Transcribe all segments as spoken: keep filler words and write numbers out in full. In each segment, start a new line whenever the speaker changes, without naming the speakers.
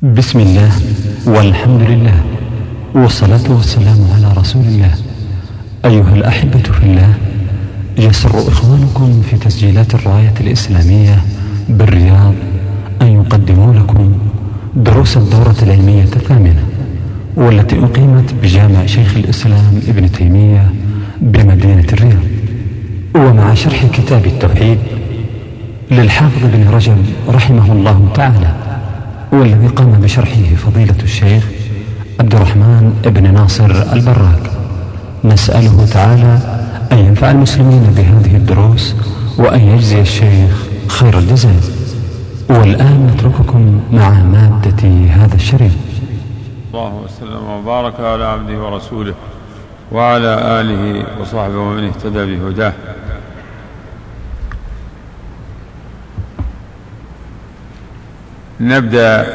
بسم الله والحمد لله والصلاة والسلام على رسول الله. أيها الأحبة في الله، يسر إخوانكم في تسجيلات الراية الإسلامية بالرياض أن يقدموا لكم دروس الدورة العلمية الثامنة، والتي أقيمت بجامع شيخ الإسلام ابن تيمية بمدينة الرياض، ومع شرح كتاب التوحيد للحافظ ابن رجب رحمه الله تعالى، والذي قام بشرحه فضيلة الشيخ عبد الرحمن ابن ناصر البراك. نسأله تعالى أن ينفع المسلمين بهذه الدروس وأن يجزي الشيخ خير الجزاء. والآن نترككم مع مادة هذا الشريط.
الله وسلم وبارك على عبده ورسوله وعلى آله وصحبه ومن اهتدى بهداه. نبدأ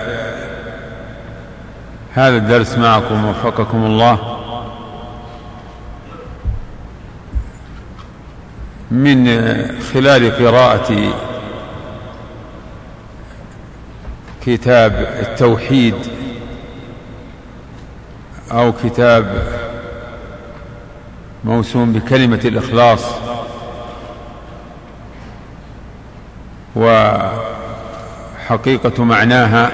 هذا الدرس معكم وفقكم الله من خلال قراءة كتاب التوحيد أو كتاب موسوم بكلمة الإخلاص، وحقيقة معناها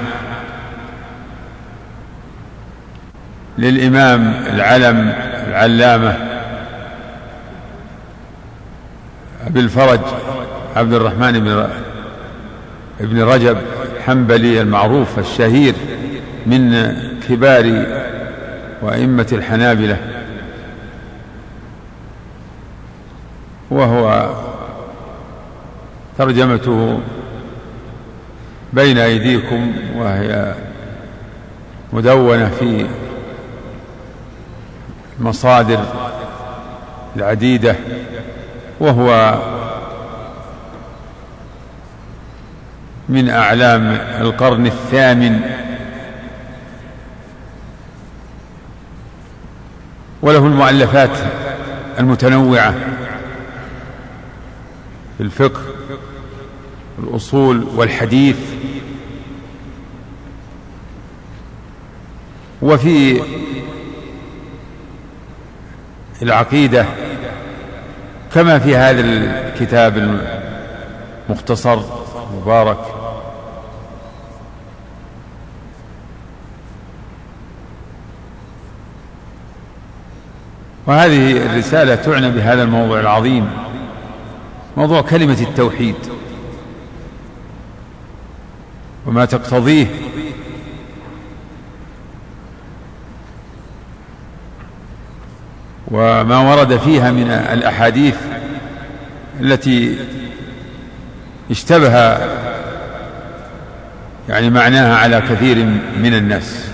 للإمام العلم العلامة أبي الفرج عبد الرحمن بن رجب الحنبلي المعروف الشهير من كبار وأئمة الحنابلة، وهو ترجمته بين أيديكم وهي مدونة في مصادر العديدة، وهو من أعلام القرن الثامن، وله المؤلفات المتنوعة في الفقه الأصول والحديث، وفي العقيدة كما في هذا الكتاب المختصر المبارك. وهذه الرسالة تعنى بهذا الموضوع العظيم، موضوع كلمة التوحيد وما تقتضيه، وما ورد فيها من الأحاديث التي اشتبه يعني معناها على كثير من الناس.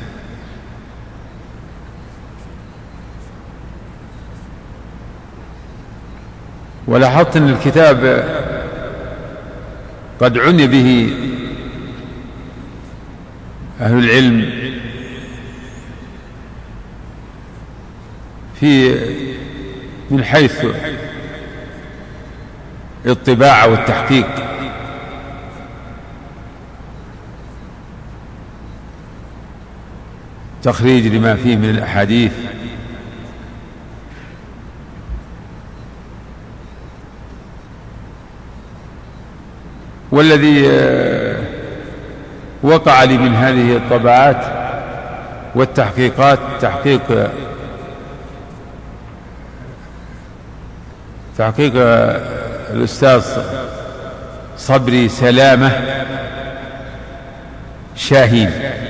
ولاحظت أن الكتاب قد عني به أهل العلم في من حيث الطباعة والتحقيق، تخريج لما فيه من الأحاديث، والذي وقع لي من هذه الطبعات والتحقيقات تحقيق تحقيق الأستاذ صبري سلامة شاهين،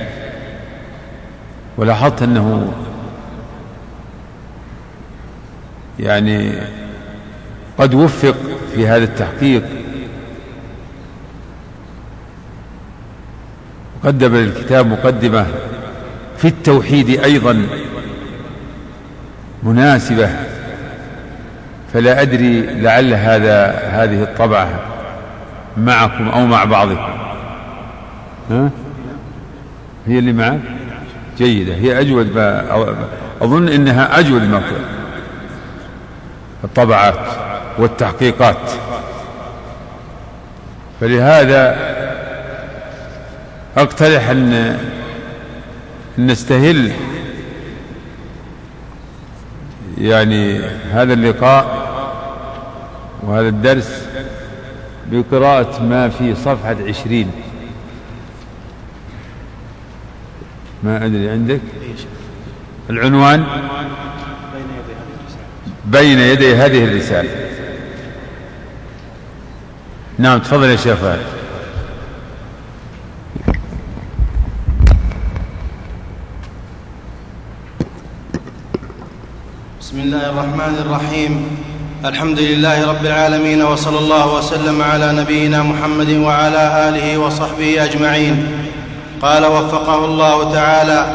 ولاحظت أنه يعني قد وفق في هذا التحقيق، وقدم للكتاب مقدمة في التوحيد أيضا مناسبة، فلا أدري لعل هذا هذه الطبعة معكم أو مع بعضكم. ها؟ هي اللي معك جيدة، هي أجود، أظن إنها أجود ما الطبعات والتحقيقات، فلهذا أقترح أن نستهل يعني هذا اللقاء وهذا الدرس بقراءة ما في صفحة عشرين. ما أدري عندك العنوان بين يدي هذه الرسالة. نعم تفضل يا شيخ فهد.
بسم الله الرحمن الرحيم. الحمد لله رب العالمين، وصلى الله وسلم على نبينا محمد وعلى آله وصحبه أجمعين. قال وفقه الله تعالى: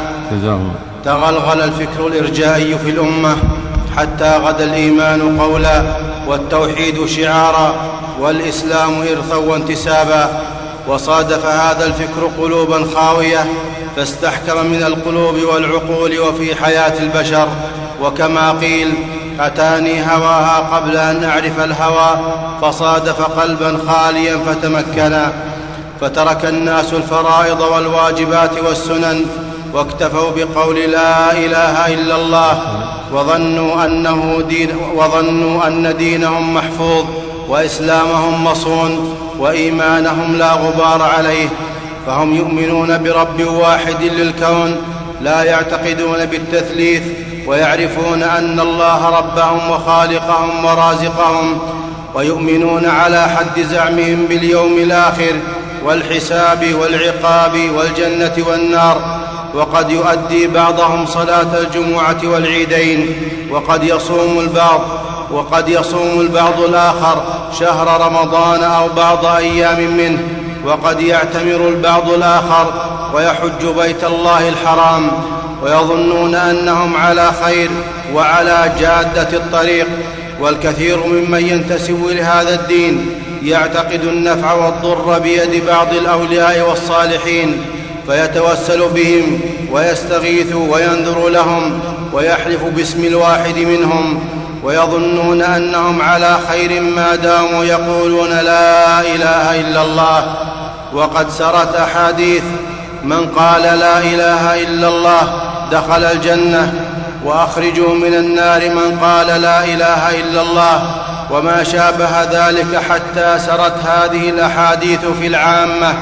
تغلغل الفكر الإرجائي في الأمة حتى غدا الإيمان قولا، والتوحيد شعارا، والإسلام إرثا وانتسابا. وصادف هذا الفكر قلوبا خاوية، فاستحكم من القلوب والعقول وفي حياة البشر. وكما قيل: أتاني هواها قبل أن أعرف الهوى، فصادف قلبا خاليا فتمكنا. فترك الناس الفرائض والواجبات والسنن، واكتفوا بقول لا إله إلا الله، وظنوا, أنه دين وظنوا أن دينهم محفوظ، وإسلامهم مصون، وإيمانهم لا غبار عليه. فهم يؤمنون برب واحد للكون، لا يعتقدون بالتثليث، ويعرفون أن الله ربهم وخالقهم ورازقهم، ويؤمنون على حد زعمهم باليوم الآخر والحساب والعقاب والجنة والنار. وقد يؤدي بعضهم صلاة الجمعة والعيدين، وقد يصوم البعض وقد يصوم البعض الآخر شهر رمضان أو بعض أيام منه، وقد يعتمر البعض الآخر ويحج بيت الله الحرام، ويظنون أنهم على خير وعلى جادة الطريق. والكثير ممن ينتسب لهذا الدين يعتقد النفع والضر بيد بعض الأولياء والصالحين، فيتوسل بهم ويستغيث وينذر لهم ويحلف باسم الواحد منهم، ويظنون أنهم على خير ما داموا يقولون لا إله إلا الله. وقد سرت أحاديث: من قال لا إله إلا الله دخل الجنة، وأخرجوا من النار من قال لا إله إلا الله، وما شابه ذلك، حتى سرت هذه الأحاديث في العامة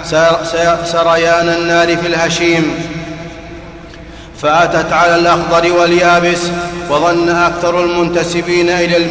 سريان النار في الهشيم، فأتت على الأخضر واليابس. وظن أكثر المنتسبين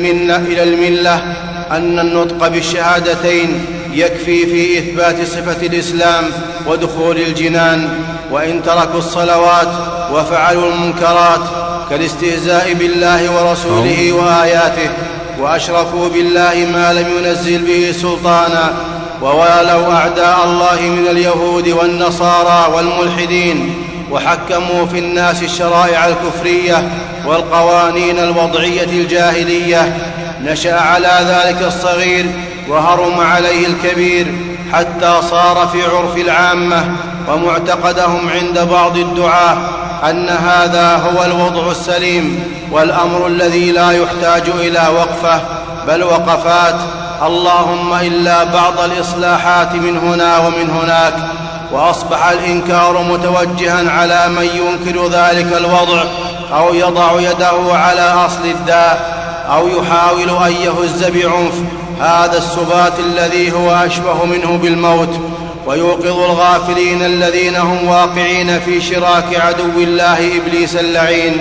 إلى الملة أن النطق بالشهادتين يكفي في إثبات صفة الإسلام ودخول الجنان، وإن تركوا الصلوات وفعلوا المنكرات كالاستهزاء بالله ورسوله وآياته، وأشركوا بالله ما لم ينزل به سلطانا، ووالوا أعداء الله من اليهود والنصارى والملحدين، وحكموا في الناس الشرائع الكفرية والقوانين الوضعية الجاهلية، نشأ على ذلك الصغير وهرم عليه الكبير، حتى صار في عرف العامة ومعتقدهم عند بعض الدعاة أن هذا هو الوضع السليم، والأمر الذي لا يحتاج إلى وقفة بل وقفات، اللهم إلا بعض الإصلاحات من هنا ومن هناك. وأصبح الإنكار متوجها على من ينكر ذلك الوضع، أو يضع يده على أصل الداء، أو يحاول أن يهز بعنف هذا السبات الذي هو أشبه منه بالموت، ويوقظ الغافلين الذين هم واقعين في شراك عدو الله إبليس اللعين.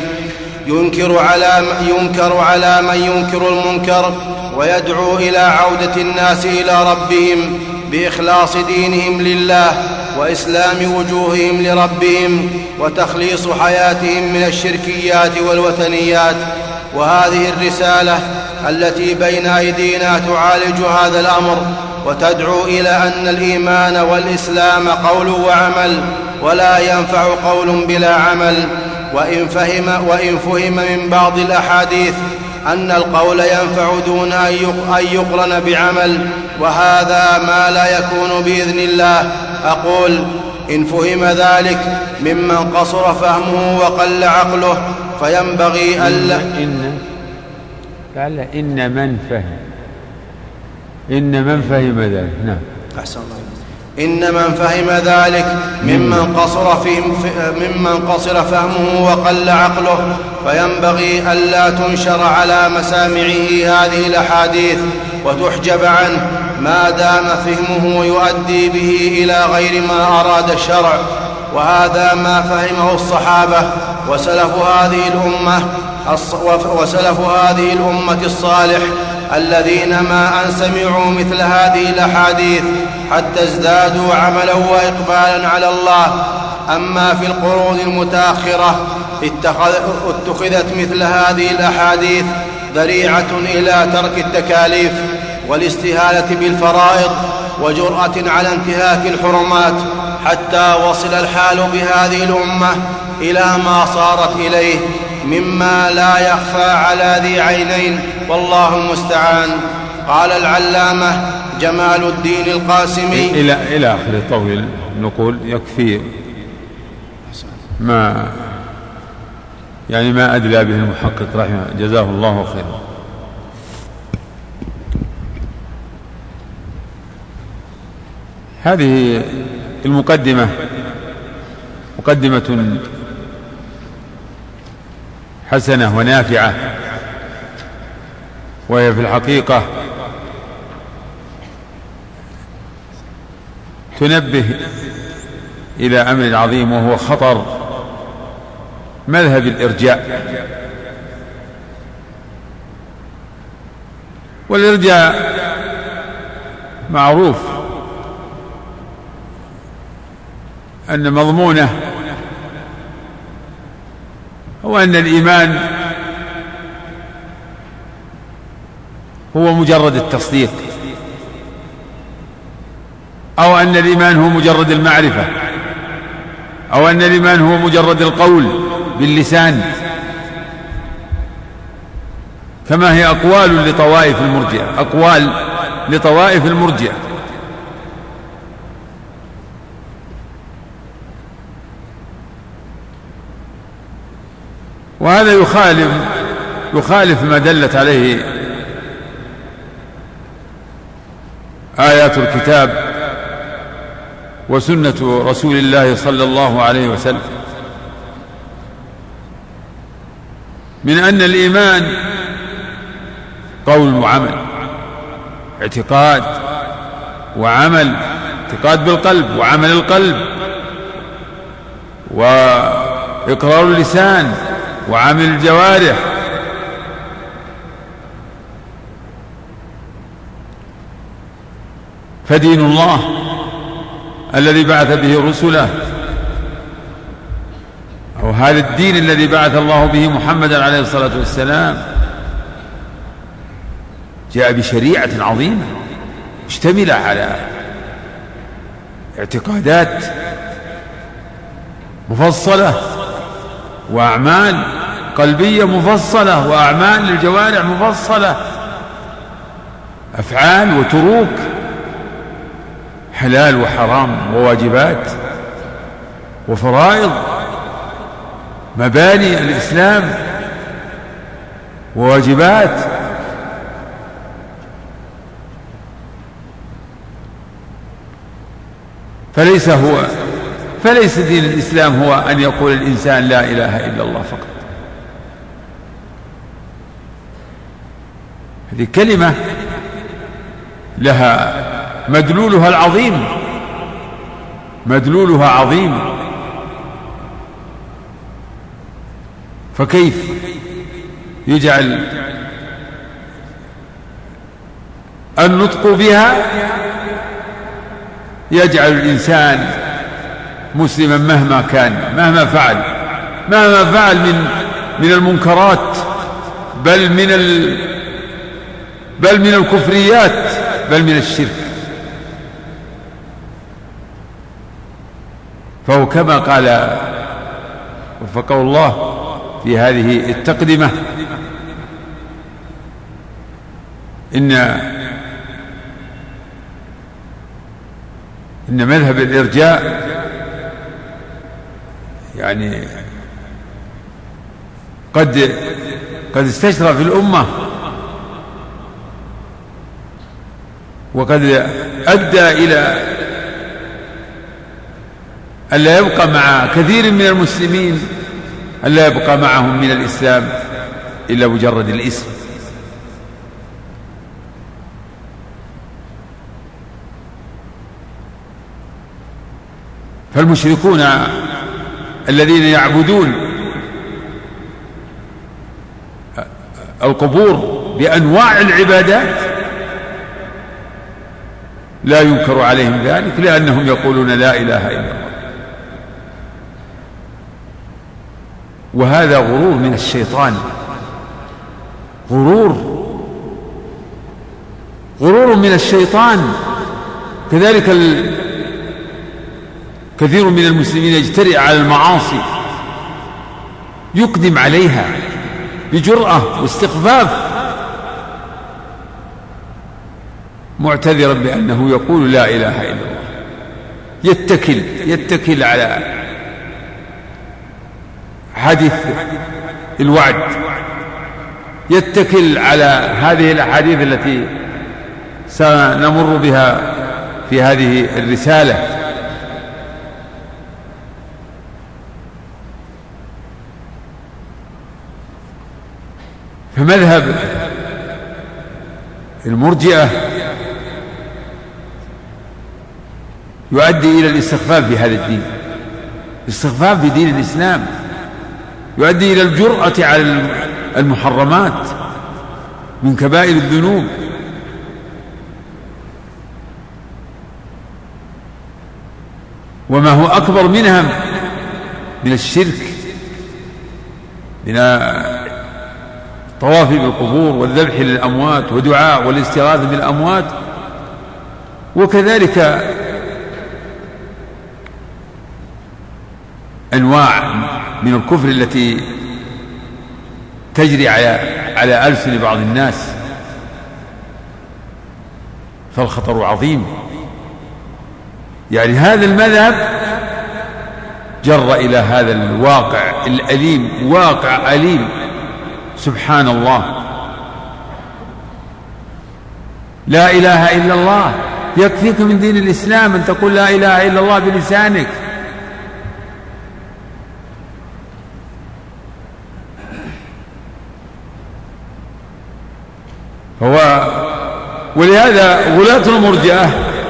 ينكر على, ينكر على من ينكر المنكر، ويدعو إلى عودة الناس إلى ربهم بإخلاص دينهم لله، وإسلام وجوههم لربهم، وتخليص حياتهم من الشركيات والوثنيات. وهذه الرسالة التي بين أيدينا تعالج هذا الأمر، وتدعو إلى أن الإيمان والإسلام قول وعمل، ولا ينفع قول بلا عمل. وإن فهم, وإن فهم من بعض الأحاديث أن القول ينفع دون أن يقرن بعمل، وهذا ما لا يكون بإذن الله. أقول: إن فهم ذلك ممن قصر فهمه وقل عقله، فينبغي ألا
إن قال إن من فهم إن من فهم ذلك. نعم.
أحسن الله. إن من فهم ذلك ممن قصر, ممن قصر فهمه وقل عقله، فينبغي ألا تنشر على مسامعه هذه الأحاديث وتحجب عنه ما دام فهمه يؤدي به إلى غير ما أراد الشرع. وهذا ما فهمه الصحابة وسلف هذه الأمة وسلف هذه الأمة الصالح، الذين ما أن سمعوا مثل هذه الأحاديث حتى ازدادوا عملا وإقبالا على الله. أما في القرون المتأخرة اتخذت مثل هذه الأحاديث ذريعة إلى ترك التكاليف والاستهانة بالفرائض وجرأة على انتهاك الحرمات، حتى وصل الحال بهذه الأمة إلى ما صارت إليه مما لا يخفى على ذي عينين، والله المستعان. قال العلامة جمال الدين القاسمي
إلى إلى آخر الطويل. نقول يكفي ما يعني ما أدلى به المحقق رحمه جزاه الله خيرا. هذه المقدمة مقدمة حسنة ونافعة، وهي في الحقيقة تنبه إلى أمر عظيم، وهو خطر مذهب الإرجاء. والإرجاء معروف أن مضمونه هو أن الإيمان هو مجرد التصديق، أو أن الإيمان هو مجرد المعرفة، أو أن الإيمان هو مجرد القول باللسان، كما هي أقوال لطوائف المرجئة أقوال لطوائف المرجئة وهذا يخالف يخالف ما دلت عليه آيات الكتاب وسنة رسول الله صلى الله عليه وسلم، من أن الإيمان قول وعمل، اعتقاد وعمل، اعتقاد بالقلب وعمل القلب، وإقرار اللسان وعمل الجوارح. فدين الله الذي بعث به رسله، أو هذا الدين الذي بعث الله به محمدا عليه الصلاة والسلام، جاء بشريعة عظيمة مشتملة على اعتقادات مفصلة وأعمال قلبية مفصلة وأعمال للجوارح مفصلة، أفعال وتروك، حلال وحرام وواجبات وفرائض، مباني الإسلام وواجبات. فليس هو فليس دين الإسلام هو أن يقول الإنسان لا إله إلا الله فقط. هذه كلمة لها مدلولها العظيم، مدلولها عظيم، فكيف يجعل النطق بها يجعل الإنسان مسلما مهما كان، مهما فعل مهما فعل من من المنكرات، بل من ال بل من الكفريات، بل من الشرك. فهو كما قال وفقه الله في هذه التقدمة: إن إن مذهب الإرجاء يعني قد قد استشرى في الأمة، وقد أدى إلى ألا يبقى مع كثير من المسلمين ألا يبقى معهم من الإسلام إلا مجرد الاسم. فالمشركون الذين يعبدون القبور بأنواع العبادات لا ينكر عليهم ذلك، لأنهم يقولون لا إله إلا الله. وهذا غرور من الشيطان، غرور غرور من الشيطان. كذلك كثير من المسلمين يجترئ على المعاصي، يقدم عليها بجرأة واستخفاف، معتذرا بأنه يقول لا إله إلا الله، يتكل يتكل على حديث الوعد، يتكل على هذه الأحاديث التي سنمر بها في هذه الرسالة. فمذهب المرجئة يؤدي إلى الاستخفاف بهذا الدين، الاستخفاف بدين الإسلام، يؤدي إلى الجرأة على المحرمات من كبائر الذنوب. وما هو أكبر منها من الشرك، من الطواف بالقبور والذبح للأموات ودعاء والاستغاثة بالأموات. وكذلك أنواع من الكفر التي تجري على على ألسن بعض الناس، فالخطر عظيم. يعني هذا المذهب جر إلى هذا الواقع الأليم، واقع أليم سبحان الله. لا إله إلا الله، يكفيك من دين الإسلام أن تقول لا إله إلا الله بلسانك. هو ولهذا غلاة المرجئة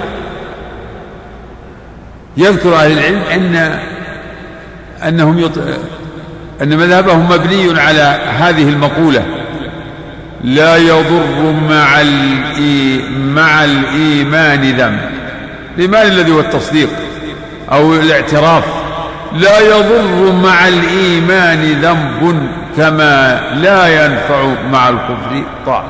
يذكر أهل العلم أن أنهم يط... أن مذهبهم مبني على هذه المقولة: لا يضر مع الإي... مع الإيمان ذنب. الإيمان الذي هو التصديق أو الاعتراف. لا يضر مع الإيمان ذنب كما لا ينفع مع الكفر طاعة.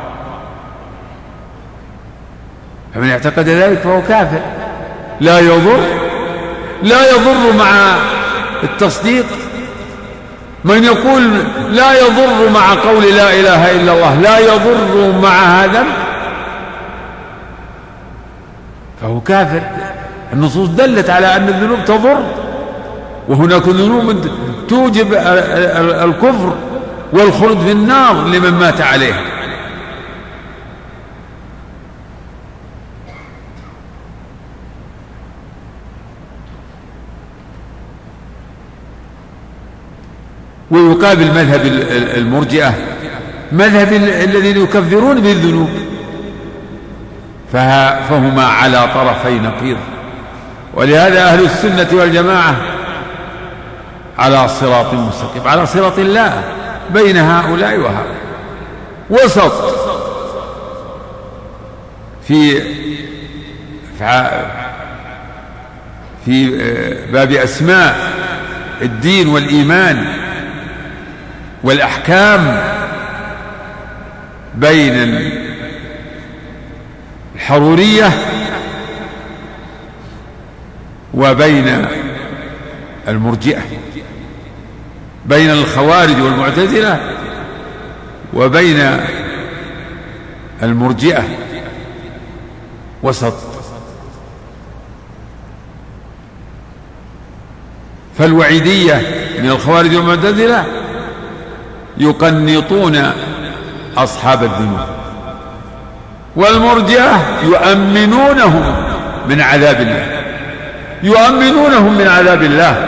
فمن اعتقد ذلك فهو كافر. لا يضر لا يضر مع التصديق. من يقول لا يضر مع قول لا إله إلا الله لا يضر مع هذا فهو كافر. النصوص دلت على أن الذنوب تضر، وهناك ذنوب توجب الكفر والخلد في النار لمن مات عليها. ويقابل مذهب المرجئة مذهب الذين يكفرون بالذنوب، فهما على طرفي نقيض. ولهذا أهل السنة والجماعة على صراط مستقيم، على صراط الله بين هؤلاء وهؤلاء، وسط في في باب أسماء الدين والإيمان والأحكام، بين الحرورية وبين المرجئة، بين الخوارج والمعتزلة وبين المرجئة، وسط. فالوعيدية من الخوارج والمعتزلة يقنطون أصحاب الذنوب، والمرجئة يؤمنونهم من عذاب الله. يؤمنونهم من عذاب الله.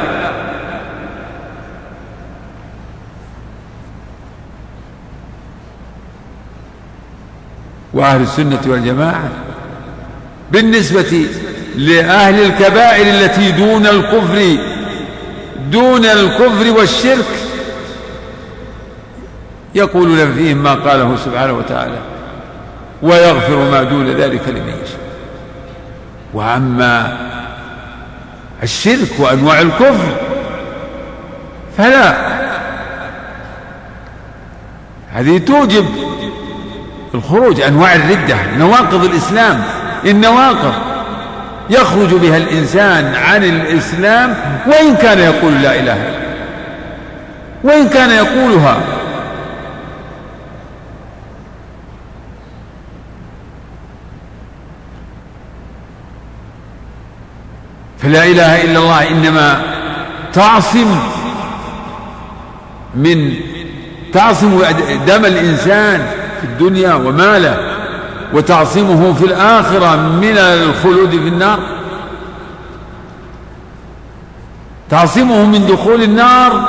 وأهل السنة والجماعة بالنسبة لأهل الكبائر التي دون الكفر دون الكفر والشرك يقولون فيهم ما قاله سبحانه وتعالى: ويغفر ما دون ذلك لمن يشاء. وأما الشرك وأنواع الكفر فلا، هذه توجب الخروج. أنواع الردة، نواقض الإسلام، النواقض يخرج بها الإنسان عن الإسلام وإن كان يقول لا إله إلا الله، وإن كان يقولها. فلا إله إلا الله إنما تعصم من تعصم دم الإنسان في الدنيا وماله، وتعصمه في الآخرة من الخلود في النار، تعصمه من دخول النار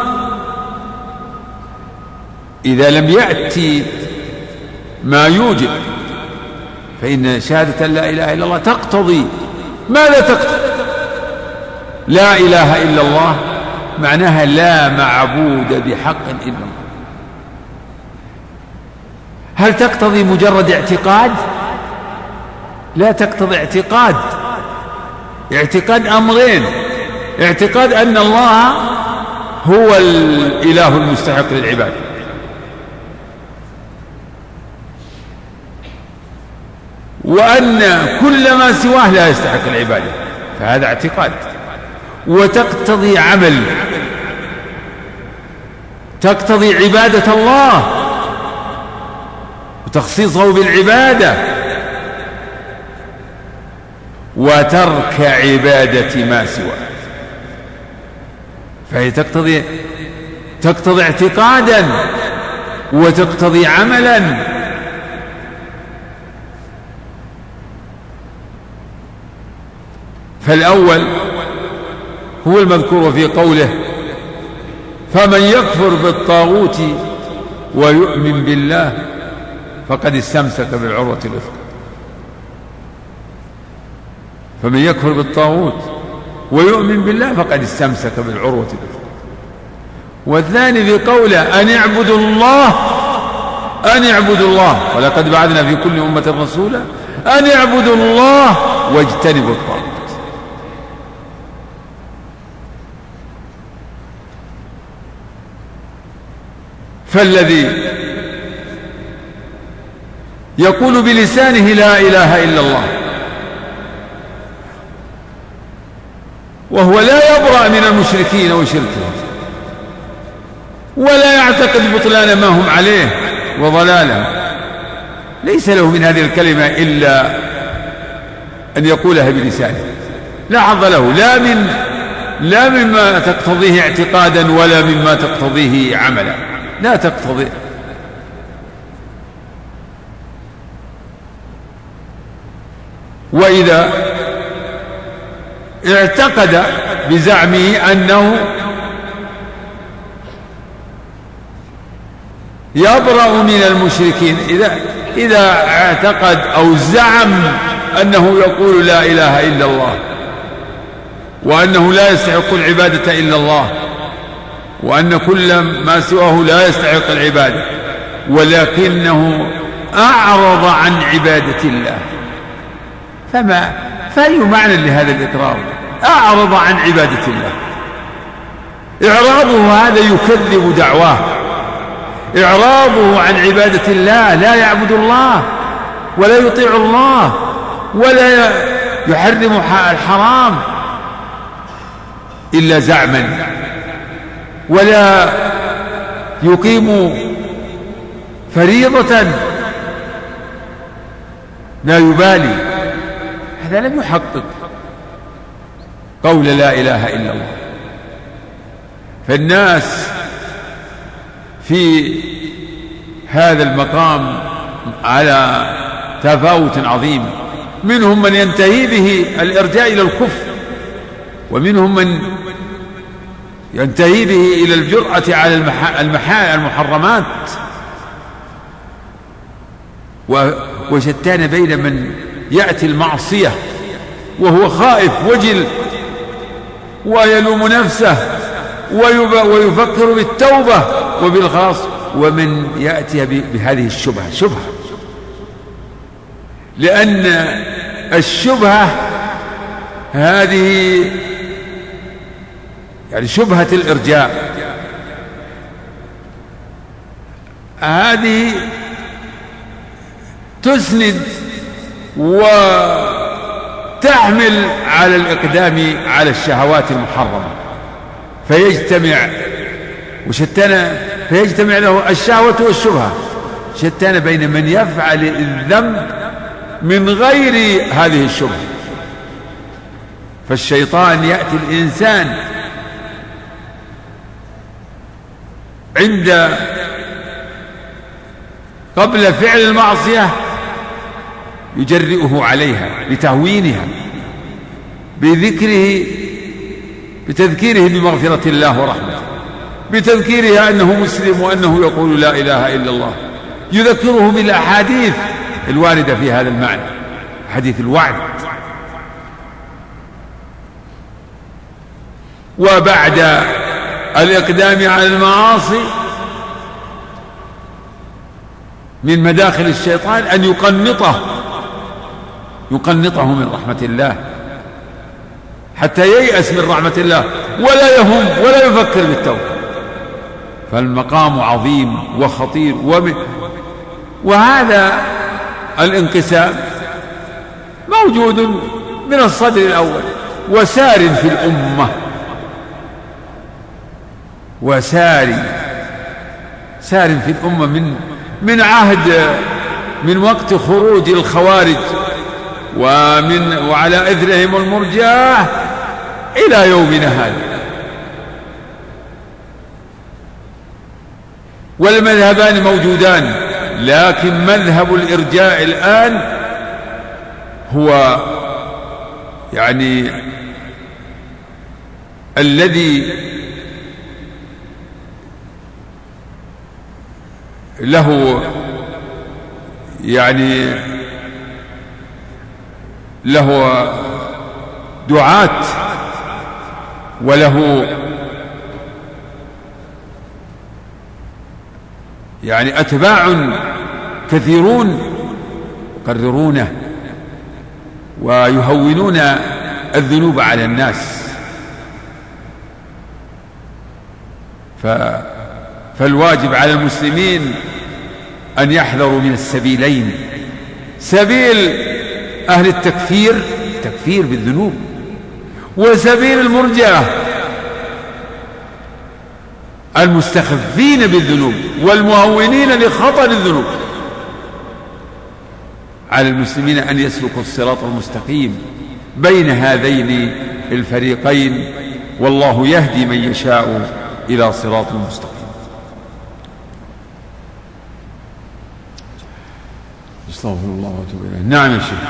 إذا لم يأتي ما يوجب. فإن شهادة لا إله إلا الله تقتضي ماذا تقتضي؟ لا إله إلا الله معناها لا معبود بحق إلا الله. هل تقتضي مجرد اعتقاد؟ لا تقتضي اعتقاد. اعتقاد أمرين: اعتقاد أن الله هو الإله المستحق للعبادة، وأن كل ما سواه لا يستحق العبادة، فهذا اعتقاد. وتقتضي عمل، تقتضي عبادة الله وتخصيصه بالعبادة وترك عبادة ما سواه. فهي تقتضي تقتضي اعتقادا وتقتضي عملا. فالأول هو المذكور في قوله: فمن يكفر بالطاغوت ويؤمن بالله فقد استمسك بالعروة الوثقى. فمن يكفر بالطاغوت ويؤمن بالله فقد استمسك بالعروة الوثقى. والثاني في قوله: أن اعبدوا الله أن اعبدوا الله ولقد بعثنا في كل أمة رسولا أن اعبدوا الله واجتنبوا الطاغوت. فالذي يقول بلسانه لا إله إلا الله وهو لا يبرأ من المشركين وشركهم ولا يعتقد بطلان ما هم عليه وضلاله، ليس له من هذه الكلمة إلا أن يقولها بلسانه، لا حظ له لا من لا مما تقتضيه اعتقادا ولا مما تقتضيه عملا، لا تقتضي. وإذا اعتقد بزعمه أنه يبرأ من المشركين، إذا إذا اعتقد أو زعم أنه يقول لا إله إلا الله وأنه لا يستحق العبادة إلا الله وأن كل ما سواه لا يستحق العبادة، ولكنه أعرض عن عبادة الله، فما فأي معنى لهذا الإقرار؟ أعرض عن عبادة الله، إعراضه هذا يكذب دعواه، إعراضه عن عبادة الله، لا يعبد الله ولا يطيع الله ولا يحرم الحرام إلا زعما، ولا يقيم فريضة، لا يبالي، هذا لم يحقق قول لا إله إلا الله. فالناس في هذا المقام على تفاوت عظيم، منهم من ينتهي به الإرجاء إلى الكفر ومنهم من ينتهي به إلى الجرأة على المحرمات، وشتان بين من يأتي المعصية وهو خائف وجل ويلوم نفسه ويفكر بالتوبة وبالخلاص، ومن يأتي بهذه الشبهة شبهة، لأن الشبهة هذه يعني شبهة الإرجاء هذه تسند وتحمل على الإقدام على الشهوات المحرمة، فيجتمع وشتان فيجتمع له الشهوة والشبهة، شتان بين من يفعل الذنب من غير هذه الشبهة. فالشيطان يأتي الإنسان عند قبل فعل المعصية يجرئه عليها بتهوينها، بذكره بتذكيره بمغفرة الله ورحمته، بتذكيره أنه مسلم وأنه يقول لا إله إلا الله، يذكره بالأحاديث الواردة في هذا المعنى، حديث الوعد. وبعد الإقدام على المعاصي من مداخل الشيطان أن يقنطه يقنطه من رحمة الله حتى ييأس من رحمة الله ولا يهم ولا يفكر بالتوبة. فالمقام عظيم وخطير، وهذا الانقسام موجود من الصدر الأول وسار في الأمة، وسار سار في الأمة من من عهد من وقت خروج الخوارج ومن وعلى إثرهم المرجئة إلى يومنا هذا. والمذهبان موجودان، لكن مذهب الإرجاء الآن هو يعني الذي له يعني له دعاة وله يعني أتباع كثيرون يقررونه ويهونون الذنوب على الناس. ف فالواجب على المسلمين أن يحذروا من السبيلين، سبيل أهل التكفير تكفير بالذنوب، وسبيل المرجئة المستخفين بالذنوب والمهونين لخطر الذنوب. على المسلمين أن يسلكوا الصراط المستقيم بين هذين الفريقين، والله يهدي من يشاء إلى صراط مستقيم. استغفر الله واتوب اليه. نعم يا شيخ.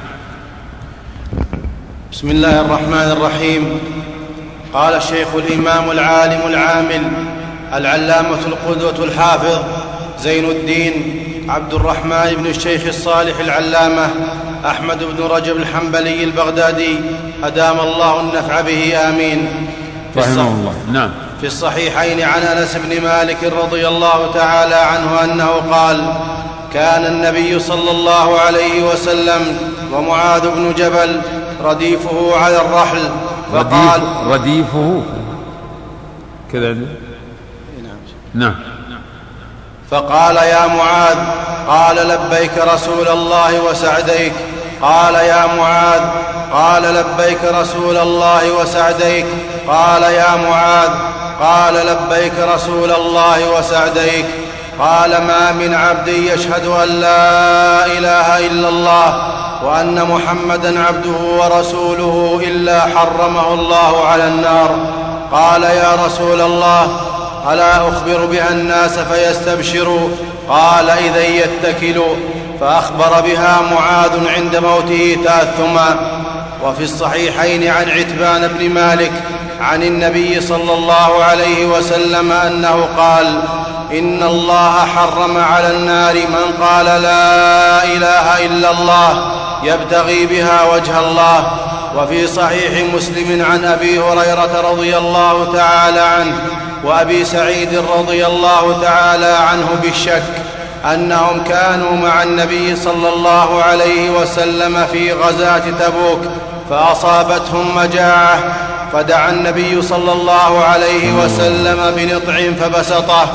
بسم الله الرحمن الرحيم. قال الشيخ الإمام العالم العامل العلامة القدوة الحافظ زين الدين عبد الرحمن بن الشيخ الصالح العلامة أحمد بن رجب الحنبلي البغدادي أدام الله النفع به آمين
رحمه الله. نعم.
في الصحيحين عن أنس بن مالك رضي الله تعالى عنه أنه قال: كان النبي صلى الله عليه وسلم ومعاذ بن جبل رديفه على الرحل فقال
رديف رديفه كذا. نعم.
فقال: يا معاذ. قال: لبيك رسول الله وسعديك. قال: يا معاذ. قال: لبيك رسول الله وسعديك. قال: يا معاذ. قال: لبيك رسول الله وسعديك. قال: ما من عبد يشهد أن لا إله إلا الله وأن محمدا عبده ورسوله إلا حرمه الله على النار. قال: يا رسول الله، ألا أخبر بها الناس فيستبشروا؟ قال: إذن يتكلوا. فأخبر بها معاذ عند موته تأثما. وفي الصحيحين عن عتبان بن مالك عن النبي صلى الله عليه وسلم أنه قال: إن الله حرم على النار من قال لا إله إلا الله يبتغي بها وجه الله. وفي صحيح مسلم عن أبي هريرة رضي الله تعالى عنه وأبي سعيد رضي الله تعالى عنه بالشك أنهم كانوا مع النبي صلى الله عليه وسلم في غزاة تبوك فأصابتهم مجاعة، فدعا النبي صلى الله عليه وسلم بنطع فبسطه،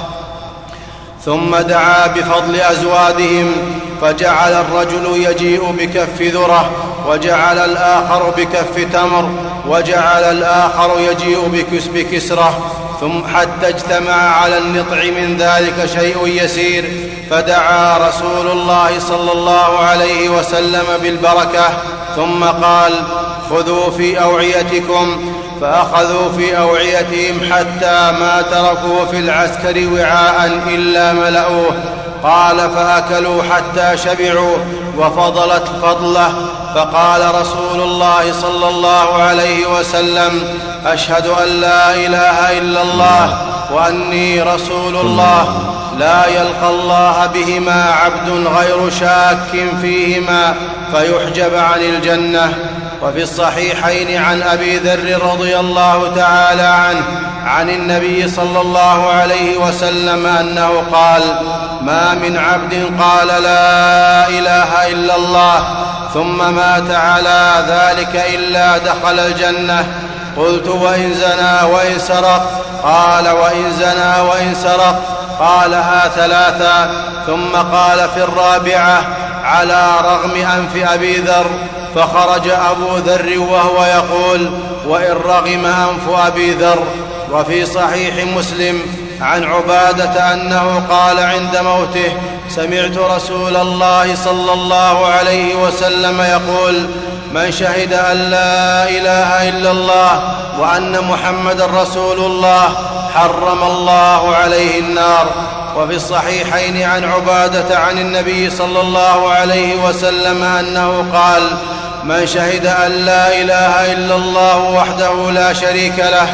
ثم دعا بفضل أزوادهم، فجعل الرجل يجيء بكف ذرة، وجعل الآخر بكف تمر، وجعل الآخر يجيء بكسرة، ثم حتى اجتمع على النطع من ذلك شيء يسير، فدعا رسول الله صلى الله عليه وسلم بالبركة، ثم قال: خذوا في أوعيتكم، فأخذوا في أوعيتهم حتى ما تركوا في العسكر وعاء إلا ملأوه. قال: فأكلوا حتى شبعوا وفضلت فضله، فقال رسول الله صلى الله عليه وسلم: أشهد أن لا إله إلا الله وأني رسول الله، لا يلقى الله بهما عبد غير شاك فيهما فيحجب عن الجنة. وفي الصحيحين عن أبي ذر رضي الله تعالى عنه عن النبي صلى الله عليه وسلم أنه قال: ما من عبد قال لا إله إلا الله ثم مات على ذلك إلا دخل الجنة. قلت: وإن زنى وإن سرق؟ قال: وإن زنى وإن سرق. قالها ثلاثا، ثم قال في الرابعة: على رغم أنف أبي ذر. فخرج أبو ذر وهو يقول: وإن رغم أنف أبي ذر. وفي صحيح مسلم عن عبادة أنه قال عند موته: سمعت رسول الله صلى الله عليه وسلم يقول: من شهد أن لا إله إلا الله وأن محمدا رسول الله حرم الله عليه النار. وفي الصحيحين عن عبادة عن النبي صلى الله عليه وسلم أنه قال: من شهد أن لا إله إلا الله وحده لا شريك له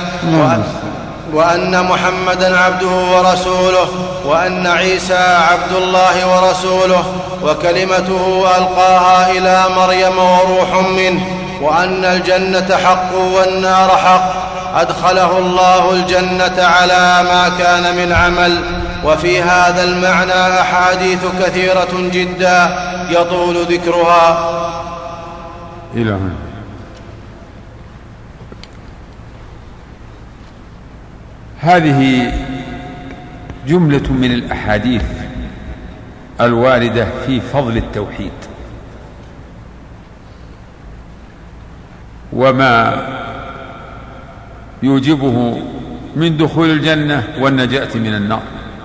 وأن محمدا عبده ورسوله وأن عيسى عبد الله ورسوله وكلمته ألقاها إلى مريم وروح منه، وأن الجنة حق والنار حق، أدخله الله الجنة على ما كان من عمل. وفي هذا المعنى أحاديث كثيرة جدا يطول ذكرها.
إلى هنا. هذه جملة من الأحاديث الواردة في فضل التوحيد وما يوجبه من دخول الجنة والنجاة من النار.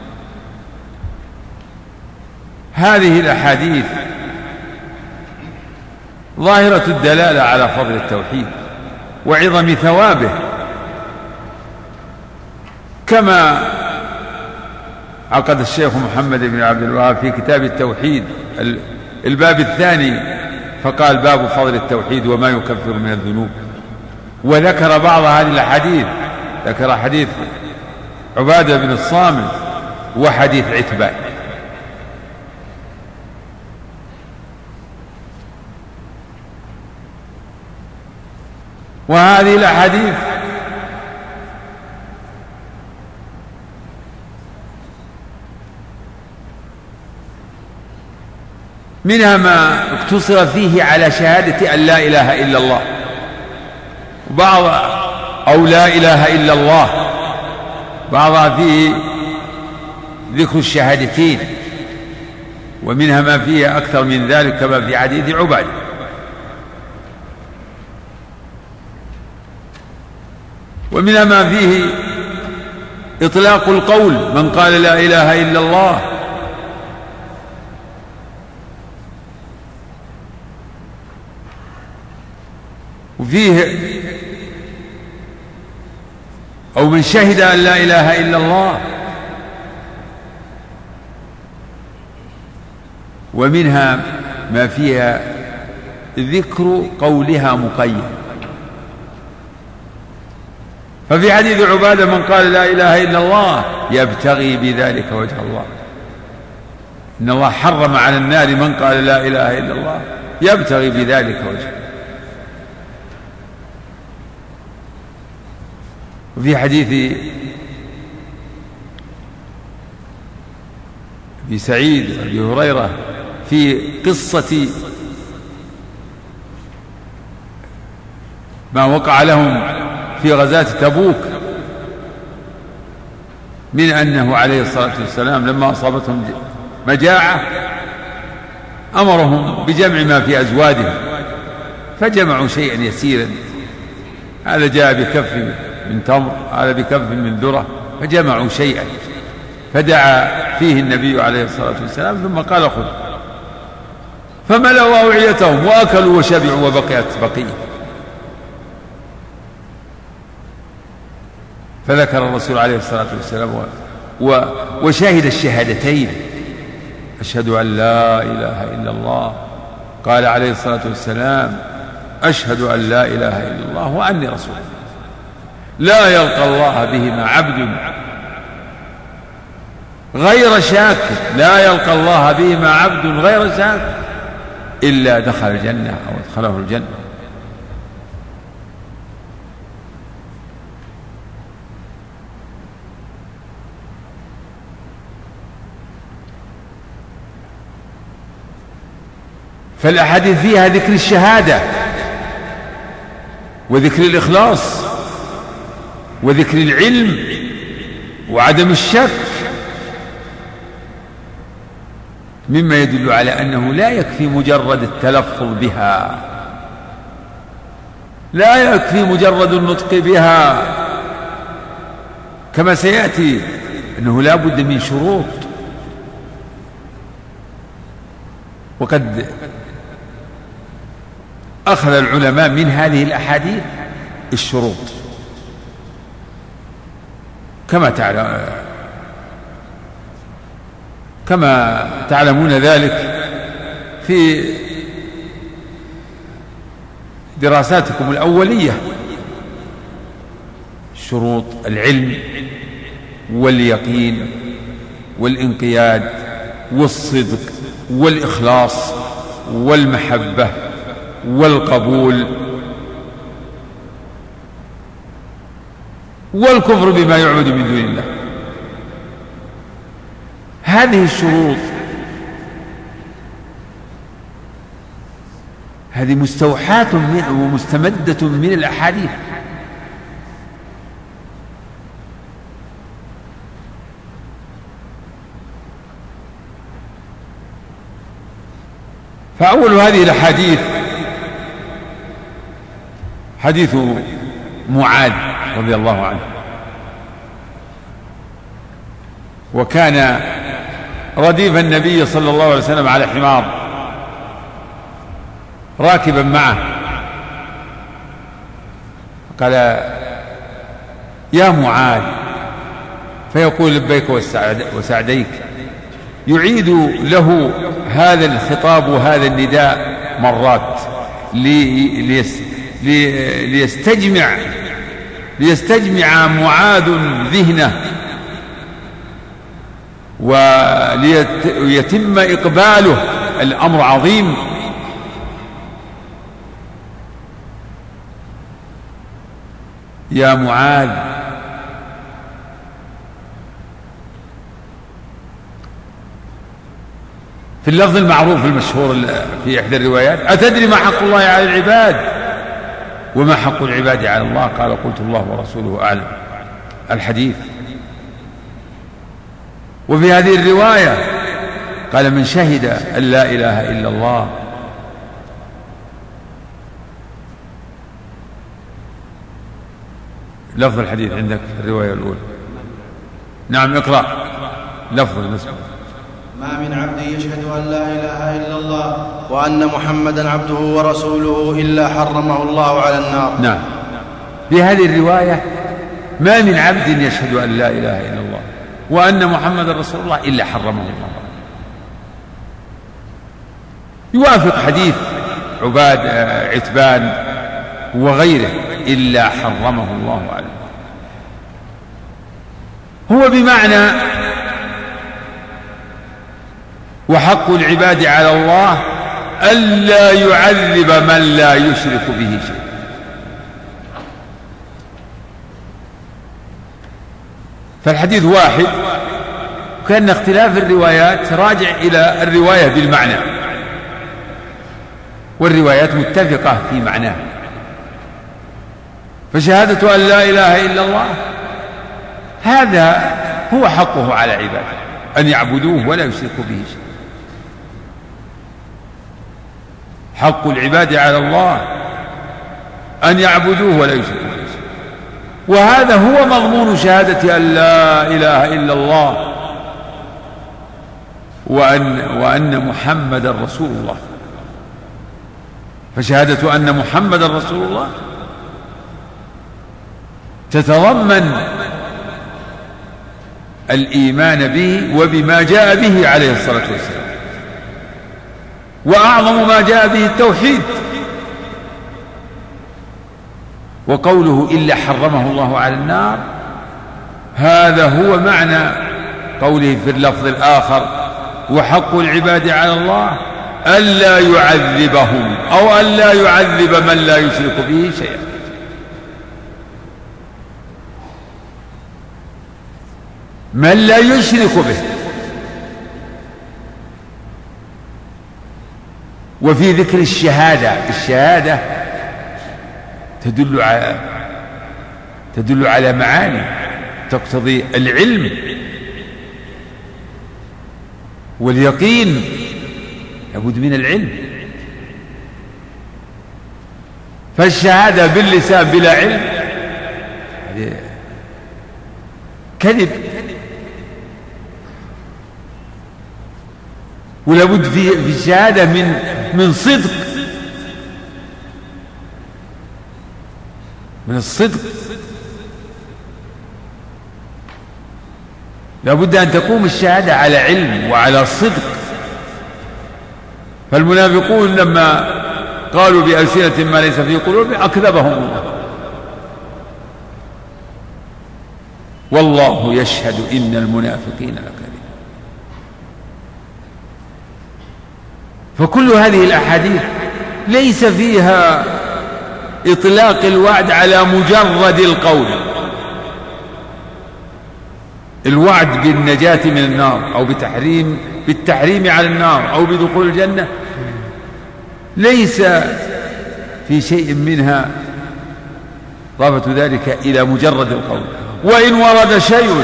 هذه الأحاديث ظاهرة الدلالة على فضل التوحيد وعظم ثوابه، كما عقد الشيخ محمد بن عبد الوهاب في كتاب التوحيد الباب الثاني فقال: باب فضل التوحيد وما يكفر من الذنوب، وذكر بعض هذه الأحاديث، ذكر حديث عبادة بن الصامت وحديث عتبان. وهذه الأحاديث منها ما اقتصر فيه على شهادة أن لا إله إلا الله، بعض أو لا إله إلا الله، بعضها فيه ذكر الشهادتين، ومنها ما فيه أكثر من ذلك كما في حديث عبادة. ومنها ما فيه إطلاق القول: من قال لا إله إلا الله وفيه أو من شهد أن لا إله إلا الله. ومنها ما فيها ذكر قولها مقيد. ففي حديث عبادة من قال لا إله إلا الله يبتغي بذلك وجه الله، إن الله حرم على النار من قال لا إله إلا الله يبتغي بذلك وجه. وفي حديث أبي سعيد وأبي هريرة في قصة ما وقع لهم في غزاة تبوك، من أنه عليه الصلاة والسلام لما أصابتهم مجاعة أمرهم بجمع ما في أزوادهم، فجمعوا شيئا يسيرا، هذا جاء بكف من تمر، هذا بكف من ذرة، فجمعوا شيئا، فدعا فيه النبي عليه الصلاة والسلام ثم قال خذ، فملأوا أوعيتهم وأكلوا وشبعوا وبقيت بقية. فذكر الرسول عليه الصلاة والسلام وشاهد الشهادتين، أشهد أن لا إله إلا الله، قال عليه الصلاة والسلام أشهد أن لا إله إلا الله وأني رسول الله، لا يلقى الله بهما عبد غير شاك، لا يلقى الله بهما عبد غير شاك إلا دخل الجنة أو ادخله الجنة. فالأحاديث فيها ذكر الشهادة وذكر الإخلاص وذكر العلم وعدم الشك، مما يدل على أنه لا يكفي مجرد التلفظ بها، لا يكفي مجرد النطق بها، كما سيأتي أنه لا بد من شروط. وقد أخذ العلماء من هذه الأحاديث الشروط، كما تعلم كما تعلمون ذلك في دراساتكم الأولية، شروط العلم واليقين والانقياد والصدق والإخلاص والمحبة والقبول والكفر بما يعبد من دون الله. هذه الشروط هذه مستوحاة من ومستمدة من الأحاديث، فأول هذه الأحاديث حديث معاذ رضي الله عنه، وكان رديف النبي صلى الله عليه وسلم على حمار راكبا معه، قال يا معاذ، فيقول لبيك وسعديك، يعيد له هذا الخطاب وهذا النداء مرات ليستجمع ليستجمع معاذ ذهنه وليتم إقباله. الأمر عظيم، يا معاذ في اللفظ المعروف المشهور في إحدى الروايات: أتدري ما حق الله على العباد وما حق العباد على الله؟ قال: قلت الله ورسوله أعلم. الحديث. وفي هذه الرواية قال: من شهد أن لا إله إلا الله لفظ الحديث عندك في الرواية الأولى. نعم، اقرأ لفظ المسلم:
ما من عبد يشهد أن لا إله إلا الله وأن محمدا عبده ورسوله إلا حرمه الله على النار.
نعم، في هذه الرواية: ما من عبد يشهد أن لا إله إلا الله وأن محمدا رسول الله إلا حرمه الله. يوافق حديث عباد عتبان وغيره إلا حرمه الله عليه. هو بمعنى وحق العباد على الله ألا يعذب من لا يشرك به شيء. فالحديث واحد، وكان اختلاف الروايات راجع إلى الرواية بالمعنى، والروايات متفقة في معناه. فشهادة أن لا إله إلا الله هذا هو حقه على عباده، أن يعبدوه ولا يشركوا به شيء. حق العباد على الله أن يعبدوه ولا يشركوا به شيء، وهذا هو مضمون شهادة أن لا إله إلا الله وأن, وأن محمد رسول الله. فشهادة أن محمد رسول الله تتضمن الإيمان به وبما جاء به عليه الصلاة والسلام، وأعظم ما جاء به التوحيد. وقوله إلا حرمه الله على النار هذا هو معنى قوله في اللفظ الآخر وحق العباد على الله ألا يعذبهم أو ألا يعذب من لا يشرك به شيئا. من لا يشرك به. وفي ذكر الشهادة، الشهادة تدل على تدل على معاني تقتضي العلم واليقين، لابد من العلم. فالشهادة باللسان بلا علم كذب، ولابد في في الشهادة من من صدق، من الصدق. لابد أن تقوم الشهادة على علم وعلى صدق. فالمنافقون لما قالوا بألسنة ما ليس في قلوبهم أكذبهم الله، والله يشهد إن المنافقين لكاذبون. فكل هذه الأحاديث ليس فيها إطلاق الوعد على مجرد القول، الوعد بالنجاة من النار أو بتحريم بالتحريم على النار أو بدخول الجنة ليس في شيء منها ضافة ذلك إلى مجرد القول. وإن ورد شيء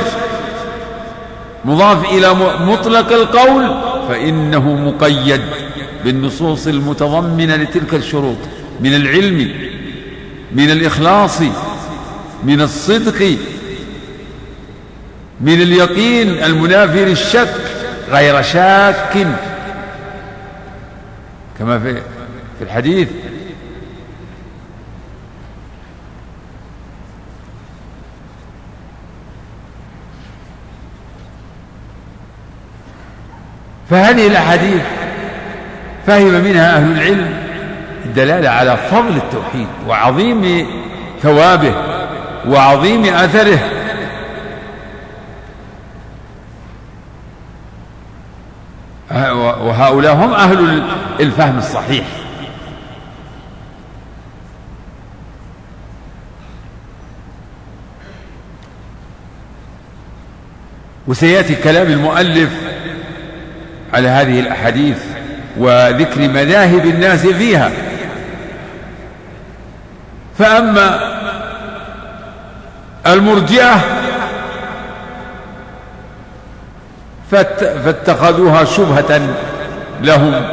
مضاف إلى مطلق القول فإنه مقيد بالنصوص المتضمنة لتلك الشروط من العلم، من الإخلاص، من الصدق، من اليقين المنافي للشك غير شاك، كما في في الحديث. فهذه الأحاديث فهم منها أهل العلم الدلالة على فضل التوحيد وعظيم ثوابه وعظيم أثره، وهؤلاء هم أهل الفهم الصحيح. وسيأتي كلام المؤلف على هذه الأحاديث وذكر مذاهب الناس فيها. فأما المرجئة فاتخذوها شبهة لهم،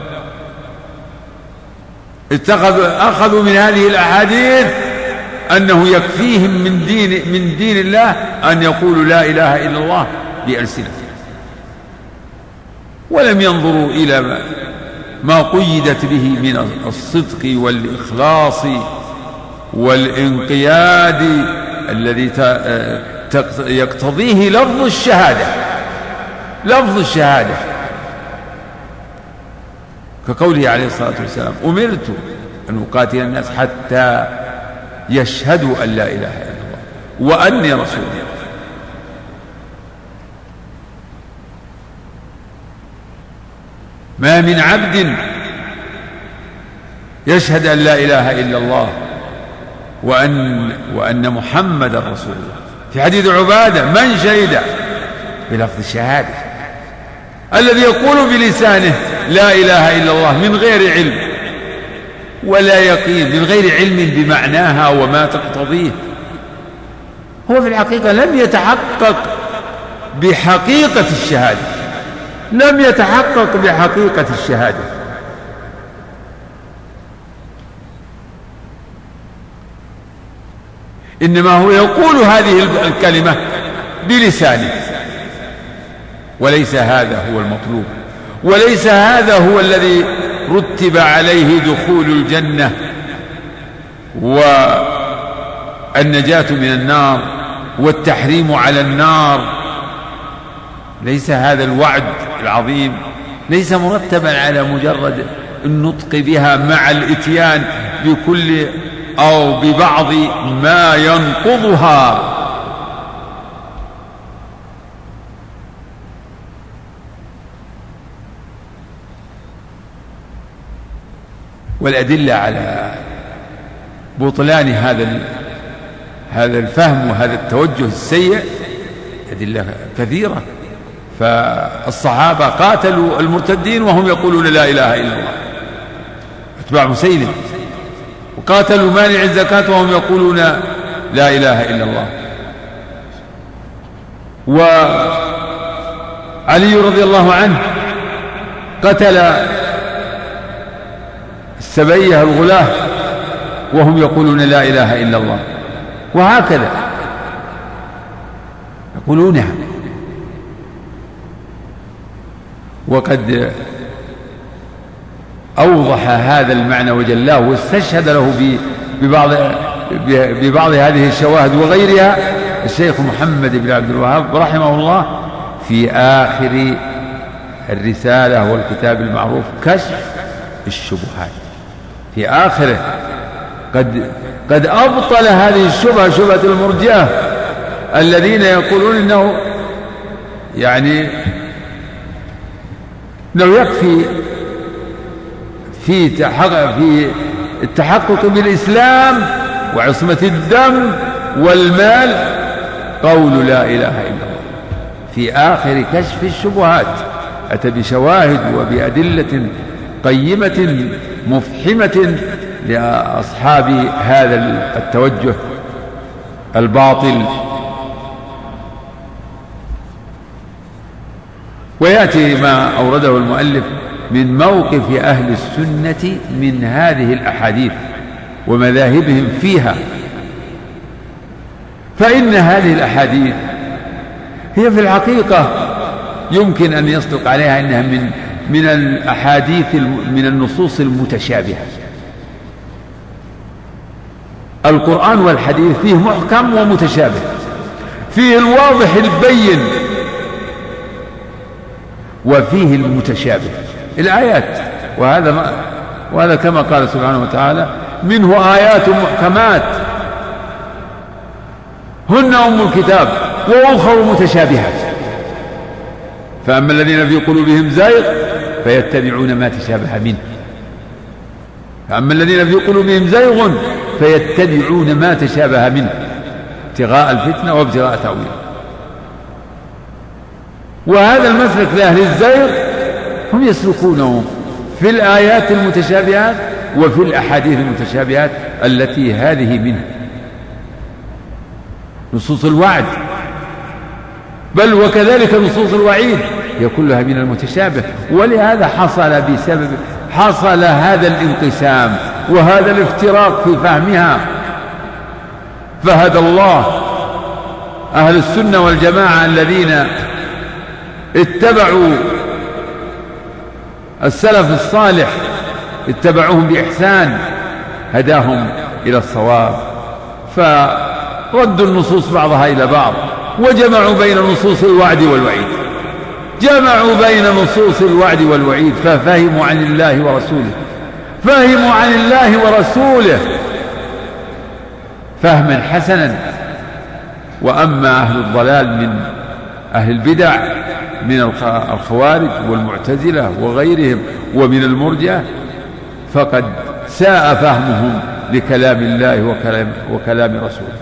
اتخذوا أخذوا من هذه الأحاديث أنه يكفيهم من دين من دين الله أن يقولوا لا إله إلا الله بألسنتهم، ولم ينظروا إلى ما, ما قيدت به من الصدق والإخلاص والانقياد الذي يقتضيه لفظ الشهادة. لفظ الشهادة كقوله عليه الصلاة والسلام: أمرت أن أقاتل الناس حتى يشهدوا أن لا إله إلا الله وأني رسول الله. ما من عبد يشهد أن لا إله إلا الله وأن, وأن محمد رسول الله. في حديث عبادة: من شهد بلفظ الشهادة، الذي يقول بلسانه لا إله إلا الله من غير علم ولا يقين، من غير علم بمعناها وما تقتضيه، هو في الحقيقة لم يتحقق بحقيقة الشهادة، لم يتحقق بحقيقة الشهادة. إنما هو يقول هذه الكلمة بلسانه، وليس هذا هو المطلوب، وليس هذا هو الذي رتب عليه دخول الجنة والنجاة من النار والتحريم على النار. ليس هذا الوعد العظيم ليس مرتبا على مجرد النطق بها مع الاتيان بكل أو ببعض ما ينقضها. والأدلة على بطلان هذا هذا الفهم وهذا التوجه السيء أدلة كثيرة. فالصحابة قاتلوا المرتدين وهم يقولون لا إله إلا الله، أتباع مسيلم، وقاتلوا مانع الزكاة وهم يقولون لا إله إلا الله. وعلي رضي الله عنه قتل السبية الغلاة وهم يقولون لا إله إلا الله، وهكذا يقولونها. وقد أوضح هذا المعنى وجلاه واستشهد له ببعض, ببعض هذه الشواهد وغيرها الشيخ محمد بن عبد الوهاب رحمه الله في آخر الرسالة والكتاب المعروف كشف الشبهات. في آخره قد, قد أبطل هذه الشبهة، شبهة المرجئة الذين يقولون إنه يعني لو يكفي في في التحقق بالإسلام وعصمة الدم والمال قول لا إله إلا الله. في آخر كشف الشبهات أتى بشواهد وبأدلة قيمة مفحمة لأصحاب هذا التوجه الباطل. ويأتي ما أورده المؤلف من موقف أهل السنة من هذه الأحاديث ومذاهبهم فيها. فإن هذه الأحاديث هي في الحقيقة يمكن أن يصدق عليها أنها من من الأحاديث من النصوص المتشابهة. القرآن والحديث فيه محكم ومتشابه، فيه الواضح البين وفيه المتشابه الآيات. وهذا ما وهذا كما قال سبحانه وتعالى: منه آيات محكمات هن أم الكتاب وأخر متشابهات، فأما الذين في قلوبهم زيغ فيتبعون ما تشابه منه فأما الذين في قلوبهم زيغ فيتبعون ما تشابه منه ابتغاء الفتنة وابتغاء تأويله. وهذا المسلك لأهل الزيغ هم يسلكونه في الآيات المتشابهات وفي الأحاديث المتشابهات التي هذه منها نصوص الوعد، بل وكذلك نصوص الوعيد هي كلها من المتشابه. ولهذا حصل بسبب حصل هذا الانقسام وهذا الافتراق في فهمها. فهدى الله أهل السنة والجماعة الذين اتبعوا السلف الصالح، اتبعوهم بإحسان، هداهم إلى الصواب، فردوا النصوص بعضها إلى بعض وجمعوا بين نصوص الوعد والوعيد جمعوا بين نصوص الوعد والوعيد ففهموا عن الله ورسوله، فهموا عن الله ورسوله فهما حسنا. وأما أهل الضلال من أهل البدع من الخوارج والمعتزلة وغيرهم ومن المرجئة فقد ساء فهمهم لكلام الله وكلام, وكلام رسوله.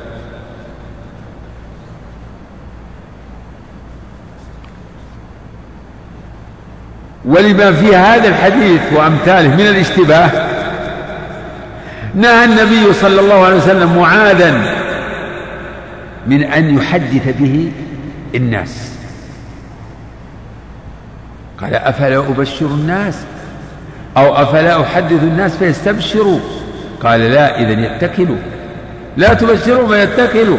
ولما في هذا الحديث وأمثاله من الاشتباه نهى النبي صلى الله عليه وسلم معاذا من أن يحدث به الناس. قال أفلا أبشر الناس أو أفلا أحدث الناس فيستبشروا؟ قال لا، إذن يتكلوا، لا تبشروا فيتكلوا.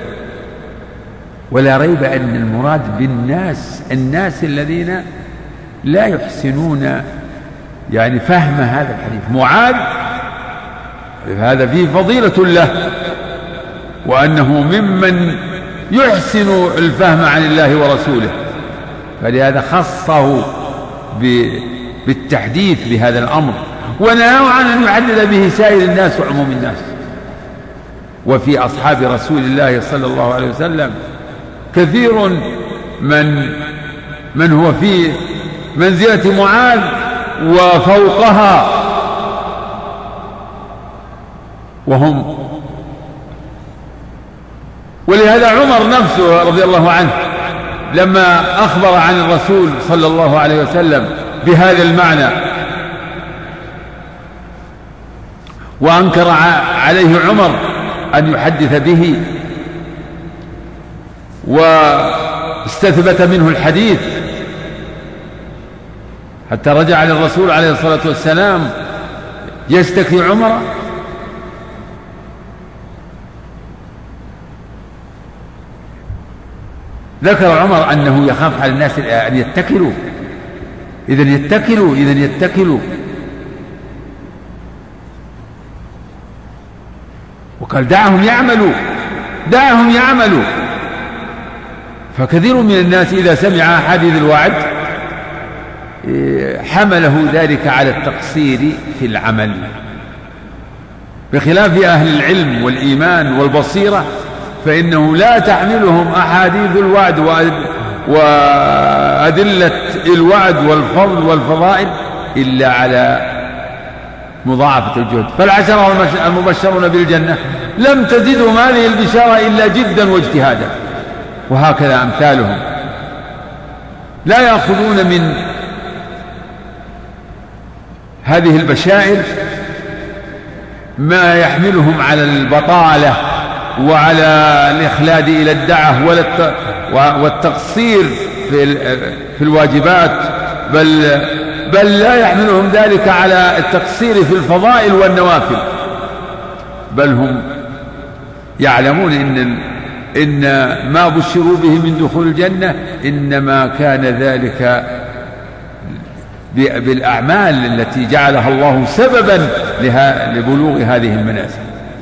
ولا ريب أن المراد بالناس الناس الذين لا يحسنون يعني فهم هذا الحديث. معاذ هذا فيه فضيلة له وأنه ممن يحسن الفهم عن الله ورسوله، فلهذا خصه بالتحديث بهذا الأمر ونهاه عن أن يحدث به سائر الناس وعموم الناس. وفي أصحاب رسول الله صلى الله عليه وسلم كثير من من هو في منزلة معاذ وفوقها، وهم ولهذا عمر نفسه رضي الله عنه لما أخبر عن الرسول صلى الله عليه وسلم بهذا المعنى وأنكر عليه عمر أن يحدث به واستثبت منه الحديث حتى رجع للرسول عليه الصلاة والسلام يستكفي عمر. ذكر عمر أنه يخاف على الناس أن يتكلوا، إذن يتكلوا إذن يتكلوا وقال دعهم يعملوا دعهم يعملوا. فكثير من الناس إذا سمع أحاديث الوعد حمله ذلك على التقصير في العمل، بخلاف أهل العلم والإيمان والبصيرة فإنه لا تحملهم أحاديث الوعد وأدلة الوعد والفضل والفضائل إلا على مضاعفة الجهد. فالعشرة المبشرون بالجنة لم تزدهم هذه البشارة إلا جدا واجتهادا، وهكذا أمثالهم لا يأخذون من هذه البشائر ما يحملهم على البطالة وعلى الإخلاد إلى الدعة والتقصير في الواجبات، بل بل لا يحملهم ذلك على التقصير في الفضائل والنوافل، بل هم يعلمون إن إن ما بشروا به من دخول الجنة إنما كان ذلك بالأعمال التي جعلها الله سببا لبلوغ هذه المنازل.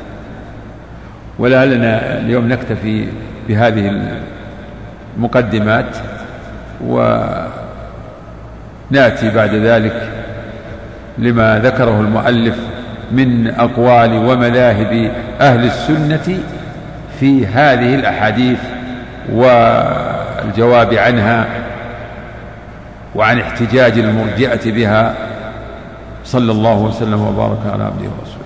ولعلنا اليوم نكتفي بهذه المقدمات ونأتي بعد ذلك لما ذكره المؤلف من أقوال ومذاهب أهل السنة في هذه الأحاديث والجواب عنها وعن احتجاج المرجئة بها، صلى الله وسلم وبارك على عبده ورسوله.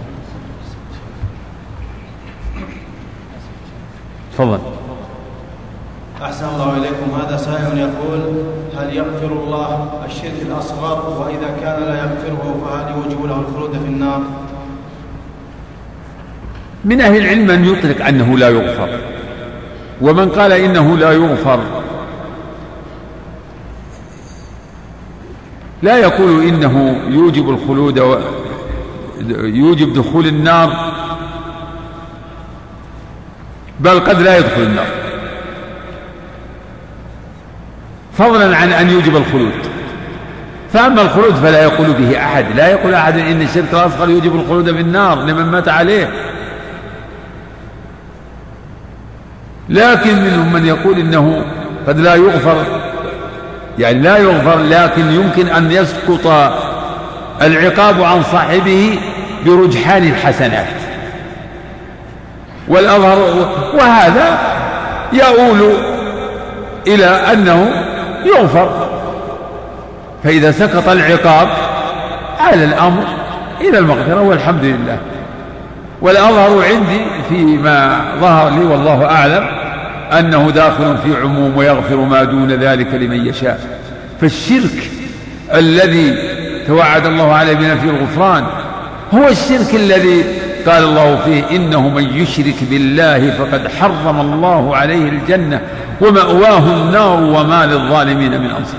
تفضل.
أحسن الله إليكم. هذا سائل يقول: هل يغفر الله الشرك الأصغر؟ وإذا كان لا يغفره فهل يوجب له الخلود في النار؟
من أهل العلم من يطلق أنه لا يغفر، ومن قال إنه لا يغفر لا يقول إنه يوجب الخلود و يوجب دخول النار، بل قد لا يدخل النار، فضلا عن أن يوجب الخلود. فأما الخلود فلا يقول به أحد، لا يقول أحد إن الشرك الأصغر يوجب الخلود في النار لمن مات عليه، لكن منهم من يقول إنه قد لا يغفر يعني لا يغفر، لكن يمكن أن يسقط العقاب عن صاحبه برجحان الحسنات. والأظهر وهذا يؤول إلى أنه يغفر، فإذا سقط العقاب على الأمر إلى المغفرة والحمد لله. والأظهر عندي فيما ظهر لي والله أعلم أنه داخل في عموم ويغفر ما دون ذلك لمن يشاء. فالشرك الذي توعد الله عليه بنفي الغفران هو الشرك الذي قال الله فيه إنه من يشرك بالله فقد حرم الله عليه الجنة ومأواه النار وما للظالمين من أنصار.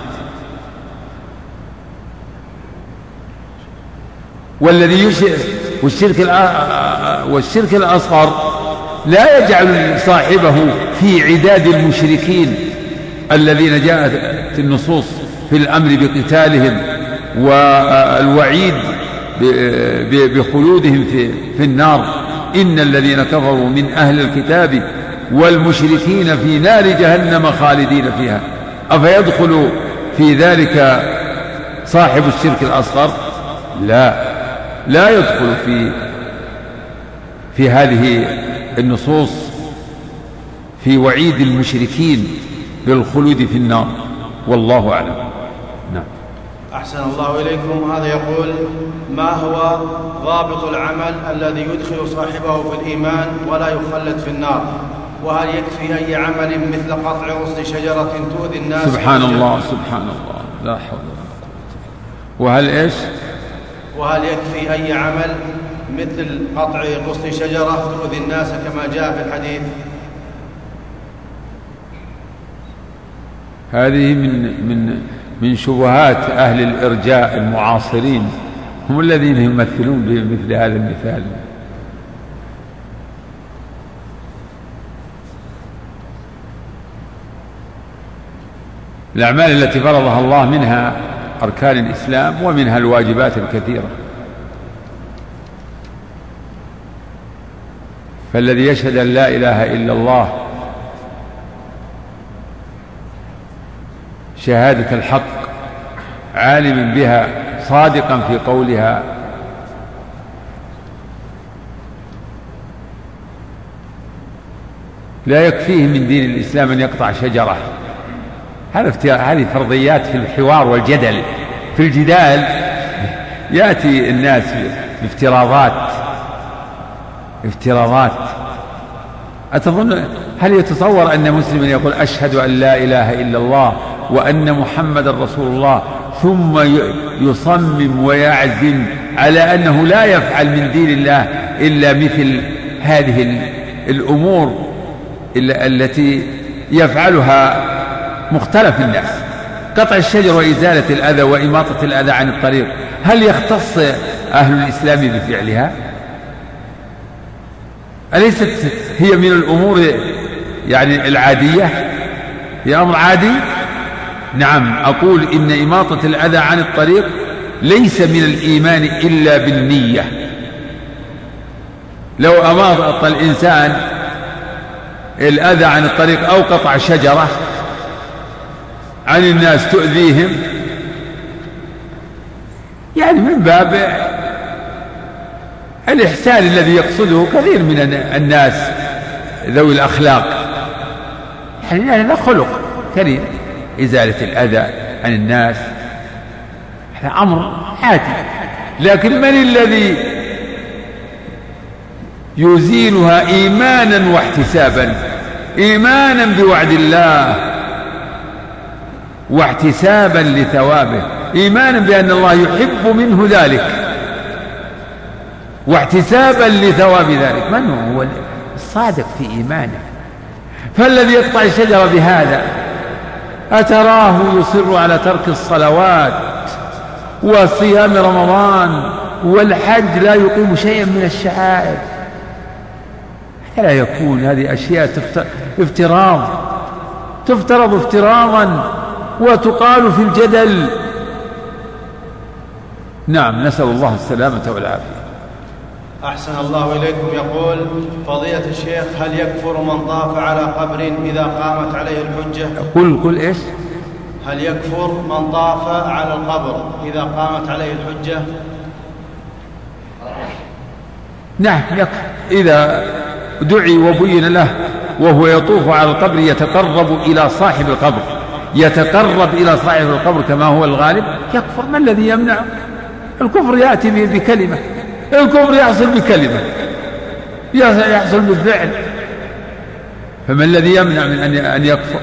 والذي يشرك والشرك والشرك الأصغر لا يجعل صاحبه في عداد المشركين الذين جاءت النصوص في الأمر بقتالهم والوعيد بخلودهم في النار. إن الذين كفروا من أهل الكتاب والمشركين في نار جهنم خالدين فيها. أفيدخل في ذلك صاحب الشرك الأصغر؟ لا لا يدخل في في هذه النصوص في وعيد المشركين بالخلود في النار، والله أعلم. نعم.
أحسن الله إليكم. هذا يقول: ما هو ضابط العمل الذي يدخل صاحبه في الإيمان ولا يخلد في النار؟ وهل يكفي أي عمل مثل قطع غصن شجرة تؤذي الناس؟
سبحان الله سبحان الله لا حول ولا قوة. وهل إيش؟
وهل يكفي أي عمل مثل قطع غصن شجرة تؤذي الناس كما جاء في الحديث؟
هذه من من من شبهات أهل الإرجاء المعاصرين، هم الذين يمثلون بمثل هذا المثال. الأعمال التي فرضها الله منها أركان الإسلام ومنها الواجبات الكثيرة، فالذي يشهد أن لا إله إلا الله شهادة الحق عالم بها صادقا في قولها لا يكفيه من دين الإسلام أن يقطع شجرة. هذه فرضيات في الحوار والجدل. في الجدال يأتي الناس بافتراضات افتراضات أتظن هل يتصور أن مسلما يقول أشهد أن لا إله إلا الله وأن محمد رسول الله ثم يصمم ويعزم على أنه لا يفعل من دين الله إلا مثل هذه الأمور التي يفعلها مختلف الناس؟ قطع الشجر وإزالة الأذى وإماطة الأذى عن الطريق، هل يختص أهل الإسلام بفعلها؟ أليست هي من الأمور يعني العادية؟ هي أمر عادي. نعم، أقول إن إماطة الأذى عن الطريق ليس من الإيمان إلا بالنية. لو أماط الإنسان الأذى عن الطريق أو قطع شجرة عن الناس تؤذيهم، يعني من باب الإحسان الذي يقصده كثير من الناس ذوي الأخلاق، يعني هذا خلق كريم، إزالة الأذى عن الناس هذا أمر عادي. لكن من الذي يزيلها إيمانا واحتسابا؟ إيمانا بوعد الله واحتسابا لثوابه، إيمانا بأن الله يحب منه ذلك واحتسابا لثواب ذلك. من هو هو الصادق في إيمانه؟ فالذي يقطع الشجرة بهذا أتراه يصر على ترك الصلوات وصيام رمضان والحج، لا يقيم شيئا من الشعائر؟ لا يكون هذه أشياء افتراض تفترض افتراضا وتقال في الجدل. نعم، نسأل الله السلامة والعافية.
أحسن الله إليكم. يقول فضيلة الشيخ: هل يكفر من طاف على قبر إذا قامت عليه الحجة؟
قل قل إيش؟
هل يكفر من طاف على القبر إذا قامت عليه الحجة؟
نعم يكفر إذا دعي وبين له وهو يطوف على القبر يتقرب إلى صاحب القبر يتقرب إلى صاحب القبر كما هو الغالب يكفر. ما الذي يمنع؟ الكفر يأتي بكلمة، الكفر يحصل بكلمة، يحصل بالفعل، فما الذي يمنع من أن يكفر؟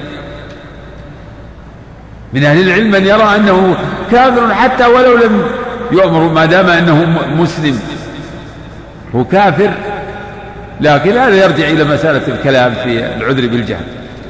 من أهل العلم من يرى أنه كافر حتى ولو لم يؤمر ما دام أنه مسلم هو كافر، لكن هذا يرجع إلى مسألة الكلام في العذر بالجهل،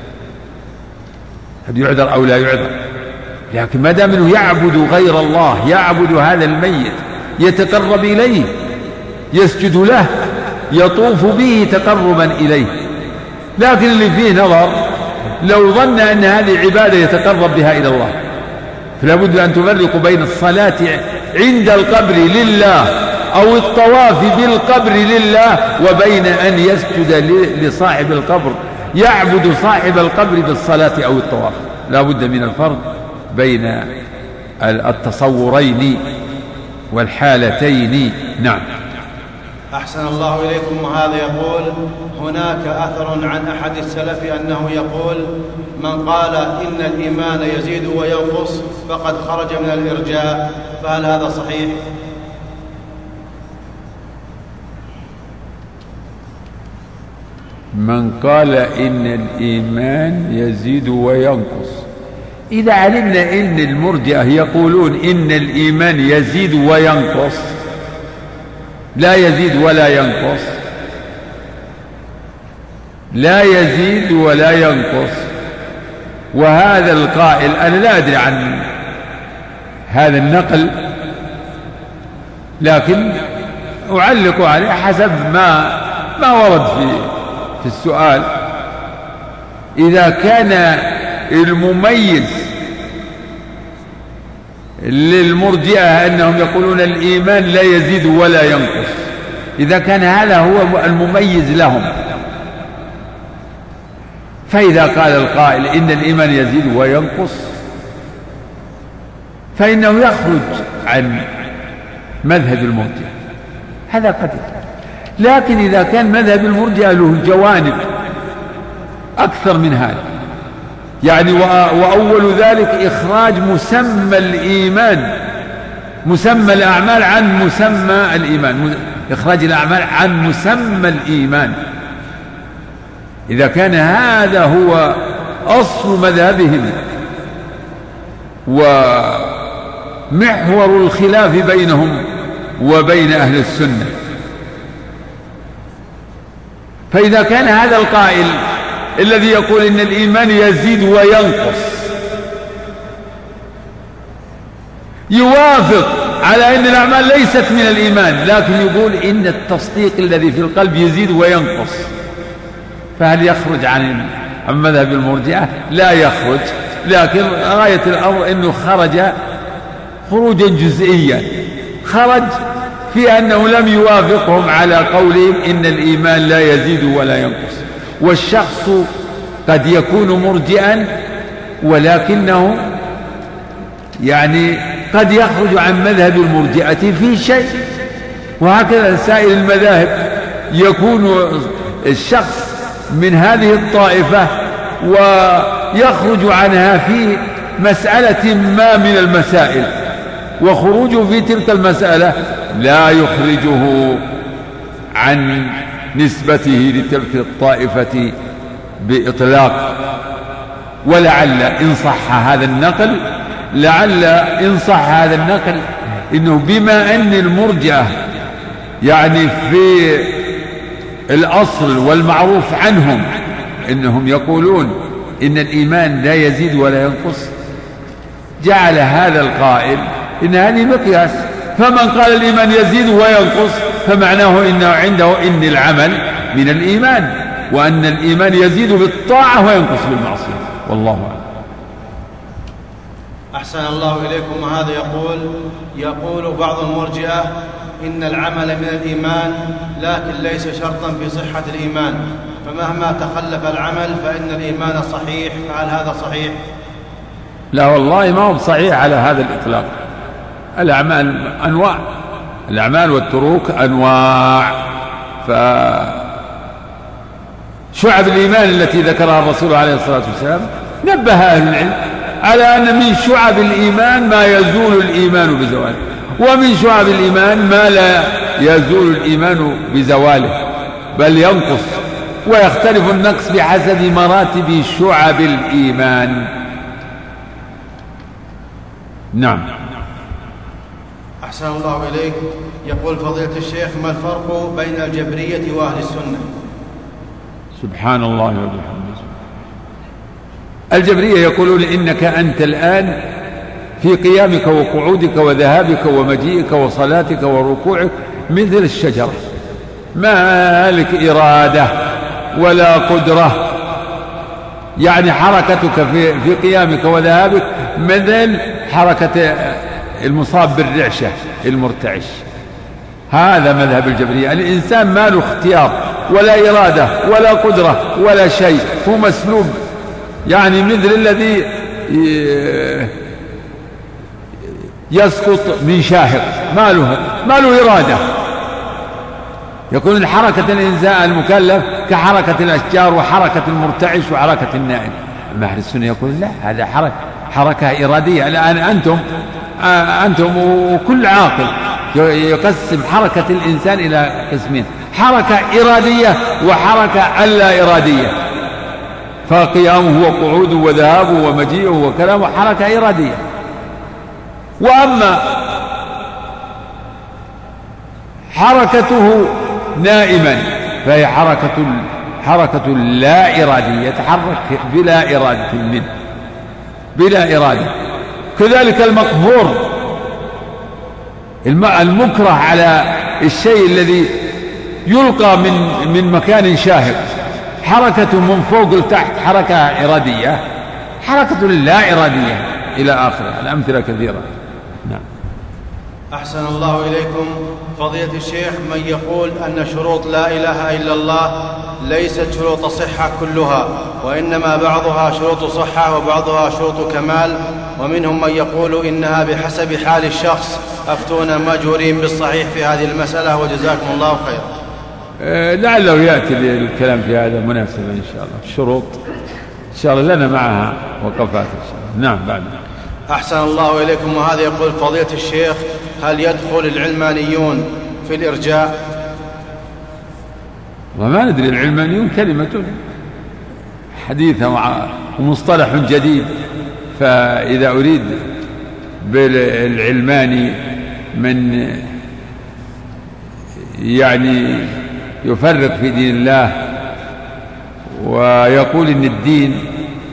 هل يعذر أو لا يعذر. لكن ما دام أنه يعبد غير الله، يعبد هذا الميت، يتقرب إليه، يسجد له، يطوف به تقربا إليه، لكن اللي فيه نظر لو ظن أن هذه عبادة يتقرب بها إلى الله، فلا بد أن تفرق بين الصلاة عند القبر لله أو الطواف بالقبر لله وبين أن يسجد لصاحب القبر يعبد صاحب القبر بالصلاة أو الطواف. لا بد من الفرق بين التصورين والحالتين. نعم.
أحسن الله إليكم. وهذا يقول: هناك أثر عن أحد السلف أنه يقول: من قال إن الإيمان يزيد وينقص فقد خرج من الإرجاء، فهل هذا صحيح؟
من قال إن الإيمان يزيد وينقص، إذا علمنا إن المرجئة يقولون إن الإيمان يزيد وينقص، لا يزيد ولا ينقص، لا يزيد ولا ينقص، وهذا القائل أنا لا أدري عن هذا النقل، لكن أعلق عليه حسب ما ما ورد في في السؤال. إذا كان المميز للمرجئة أنهم يقولون الإيمان لا يزيد ولا ينقص، إذا كان هذا هو المميز لهم، فإذا قال القائل إن الإيمان يزيد وينقص فإنه يخرج عن مذهب المرجئة، هذا قد. لكن إذا كان مذهب المرجئة له جوانب أكثر من هذا، يعني وأول ذلك إخراج مسمى الإيمان، مسمى الأعمال عن مسمى الإيمان، إخراج الأعمال عن مسمى الإيمان. إذا كان هذا هو أصل مذهبهم ومحور الخلاف بينهم وبين أهل السنة، فإذا كان هذا القائل الذي يقول إن الإيمان يزيد وينقص يوافق على أن الأعمال ليست من الإيمان، لكن يقول إن التصديق الذي في القلب يزيد وينقص، فهل يخرج عن مذهب المرجئة؟ لا يخرج، لكن غاية الأمر أنه خرج خروجا جزئيا، خرج في أنه لم يوافقهم على قولهم إن الإيمان لا يزيد ولا ينقص. والشخص قد يكون مرجئا ولكنه يعني قد يخرج عن مذهب المرجئة في شيء، وهكذا سائر المذاهب يكون الشخص من هذه الطائفة ويخرج عنها في مسألة ما من المسائل، وخروجه في تلك المسألة لا يخرجه عن نسبته لتلك الطائفة بإطلاق. ولعل إن صح هذا النقل لعل إن صح هذا النقل إنه بما أن المرجئة يعني في الأصل والمعروف عنهم إنهم يقولون إن الإيمان لا يزيد ولا ينقص، جعل هذا القائل إن هذه مقياس، فمن قال الإيمان يزيد وينقص فمعناه إنه عنده إن العمل من الإيمان، وأن الإيمان يزيد بالطاعة وينقص بالمعصية، والله أعلم.
أحسن الله إليكم. وهذا يقول يقول بعض المرجئة إن العمل من الإيمان لكن ليس شرطا في صحة الإيمان، فمهما تخلف العمل فإن الإيمان صحيح، فهل هذا صحيح؟
لا والله ما هو صحيح على هذا الإطلاق. الأعمال أنواع، الأعمال والتروك أنواع. فشعب الإيمان التي ذكرها الرسول عليه الصلاة والسلام نبه أهل العلم على أن من شعب الإيمان ما يزول الإيمان بزواله، ومن شعب الإيمان ما لا يزول الإيمان بزواله بل ينقص، ويختلف النقص بحسب مراتب شعب الإيمان. نعم.
أحسن الله إليك. يقول فضيلة الشيخ: ما الفرق بين الجبرية وأهل السنة؟
سبحان الله وبحمده. الجبرية يقولون إنك أنت الآن في قيامك وقعودك وذهابك ومجيئك وصلاتك وركوعك مثل الشجرة، ما لك إرادة ولا قدرة، يعني حركتك في, في قيامك وذهابك مثل حركة المصاب بالرعشة المرتعش. هذا مذهب الجبرية. الإنسان ما له اختيار ولا إرادة ولا قدرة ولا شيء، هو مسلوب، يعني مثل الذي يسقط من شاهق، ما له ما له إرادة. يكون حركة الإنسان المكلف كحركة الأشجار وحركة المرتعش وحركة النائم. أهل السنة يقول لا، هذا حركة حركة إرادية. الآن أنتم أنتم وكل عاقل يقسم حركة الإنسان إلى قسمين: حركة إرادية وحركة ألا إرادية. فقيامه وقعوده وذهابه ومجيئه وكلامه حركة إرادية. وأما حركته نائما فهي حركة حركة لا إرادية، يتحرك بلا إرادة منه، بلا إرادة. كذلك المقهور، المكره على الشيء الذي يلقى من من مكان شاهق، حركته من فوق لتحت حركة إرادية، حركة لا إرادية، إلى آخره. الأمثلة كثيرة. نعم.
أحسن الله إليكم. فضيلة الشيخ، من يقول أن شروط لا إله إلا الله ليست شروط صحة كلها، وإنما بعضها شروط صحة وبعضها شروط كمال، ومنهم من يقول إنها بحسب حال الشخص، أفتونا مأجورين بالصحيح في هذه المسألة، وجزاكم الله خير.
أه لعله يأتي الكلام في هذا مناسبة إن شاء الله. الشروط إن شاء الله لنا معها وقفات إن شاء الله. نعم. بعد.
أحسن الله إليكم. وهذا يقول فضيلة الشيخ: هل يدخل العلمانيون في الإرجاء؟
وما ندري، العلمانيون كلمة حديثة ومصطلح جديد، فإذا أريد بالعلماني من يعني يفرق في دين الله ويقول إن الدين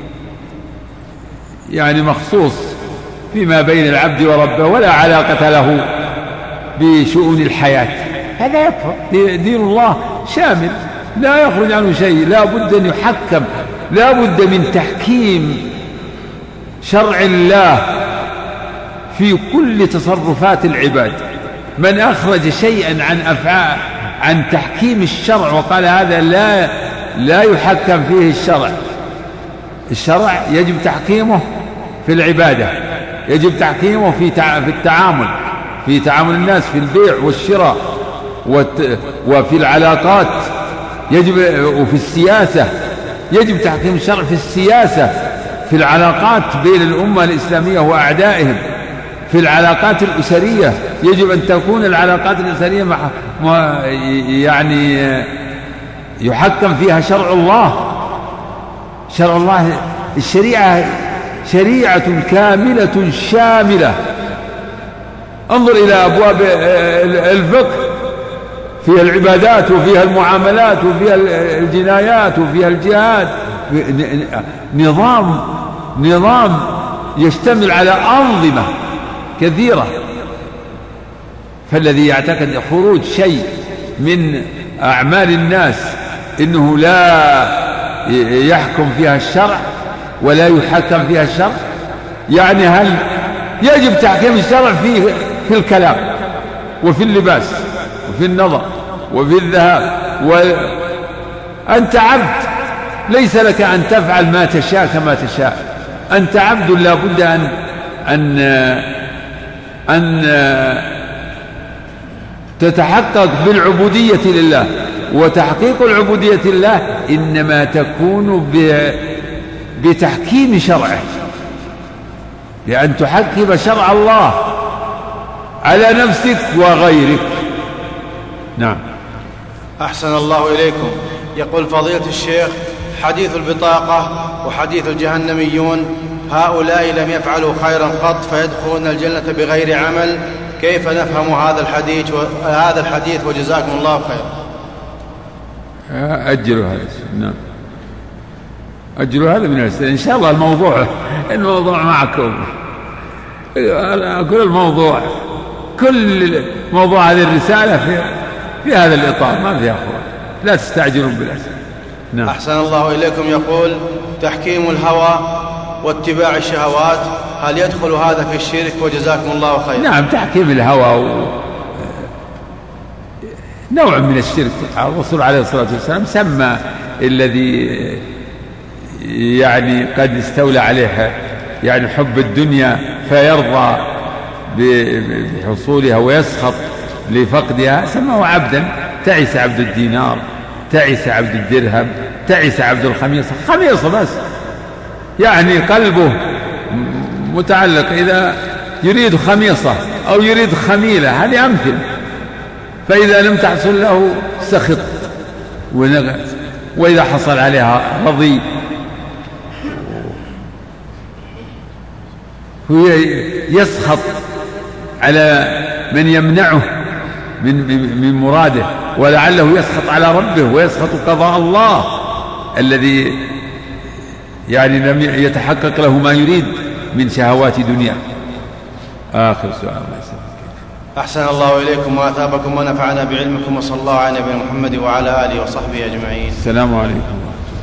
يعني مخصوص فيما بين العبد وربه ولا علاقة له بشؤون الحياة، هذا يكفر. دين الله شامل لا يخرج عنه شيء، لا بد أن يحكم، لا بد من تحكيم شرع الله في كل تصرفات العباد. من أخرج شيئا عن أفعال عن تحكيم الشرع وقال هذا لا لا يحكم فيه الشرع، الشرع يجب تحكيمه في العبادة، يجب تحكيمه في في التعامل، في تعامل الناس، في البيع والشراء وفي العلاقات، يجب وفي السياسة يجب تحكيم الشرع في السياسة، في العلاقات بين الأمة الإسلامية وأعدائهم، في العلاقات الأسرية يجب أن تكون العلاقات الأسرية مع يعني يحكم فيها شرع الله. شرع الله الشريعة شريعة كاملة شاملة. انظر إلى أبواب الفقه، فيها العبادات وفيها المعاملات وفيها الجنايات وفيها الجهاد، نظام نظام يشتمل على أنظمة كثيرة. فالذي يعتقد خروج شيء من أعمال الناس إنه لا يحكم فيها الشرع ولا يحكم فيها الشرع، يعني هل يجب تحكيم الشرع في في الكلام وفي اللباس وفي النظر وفي الذهاب، وأنت عبد ليس لك أن تفعل ما تشاء كما تشاء، أنت عبد لا بد أن أن أن تتحقق بالعبودية لله، وتحقيق العبودية لله إنما تكون بتحكيم شرعه، بأن تحكم شرع الله على نفسك وغيرك. نعم.
أحسن الله إليكم. يقول فضيلة الشيخ: حديث البطاقة وحديث الجهنميون هؤلاء لم يفعلوا خيرا قط فيدخلون الجنة بغير عمل، كيف نفهم هذا الحديث هذا الحديث وجزاكم الله خيرا؟
أجلوا هذا. نعم، أجلوا هذا من الأسئلة إن شاء الله. الموضوع الموضوع معكم. كل الموضوع كل موضوع هذه الرسالة في في هذا الإطار، ما فيها أخوة، لا تستعجلون بالأسئلة. نعم.
أحسن الله إليكم. يقول: تحكيم الهوى واتباع الشهوات، هل يدخل هذا في الشرك؟ وجزاكم الله خيرا.
نعم، تحكيم الهوى و... نوع من الشرك. الرسول عليه الصلاة والسلام سمى الذي يعني قد استولى عليه يعني حب الدنيا فيرضى بحصولها ويسخط لفقدها، سماه عبدا. تعس عبد الدينار، تعس عبد الدرهم، تعس عبد الخميصة. خميصة بس، يعني قلبه متعلق، إذا يريد خميصة أو يريد خميلة، هذه أمثل. فإذا لم تحصل له سخط، وإذا حصل عليها رضي. هو يسخط على من يمنعه من من مراده، ولعله يسخط على ربه ويسخط قضاء الله الذي يعني لم يتحقق له ما يريد من شهوات دنيا. آخر سؤال.
أحسن الله إليكم وأثابكم ونفعنا بعلمكم، وصلى الله على نبينا محمد وعلى آله وصحبه أجمعين.
السلام عليكم.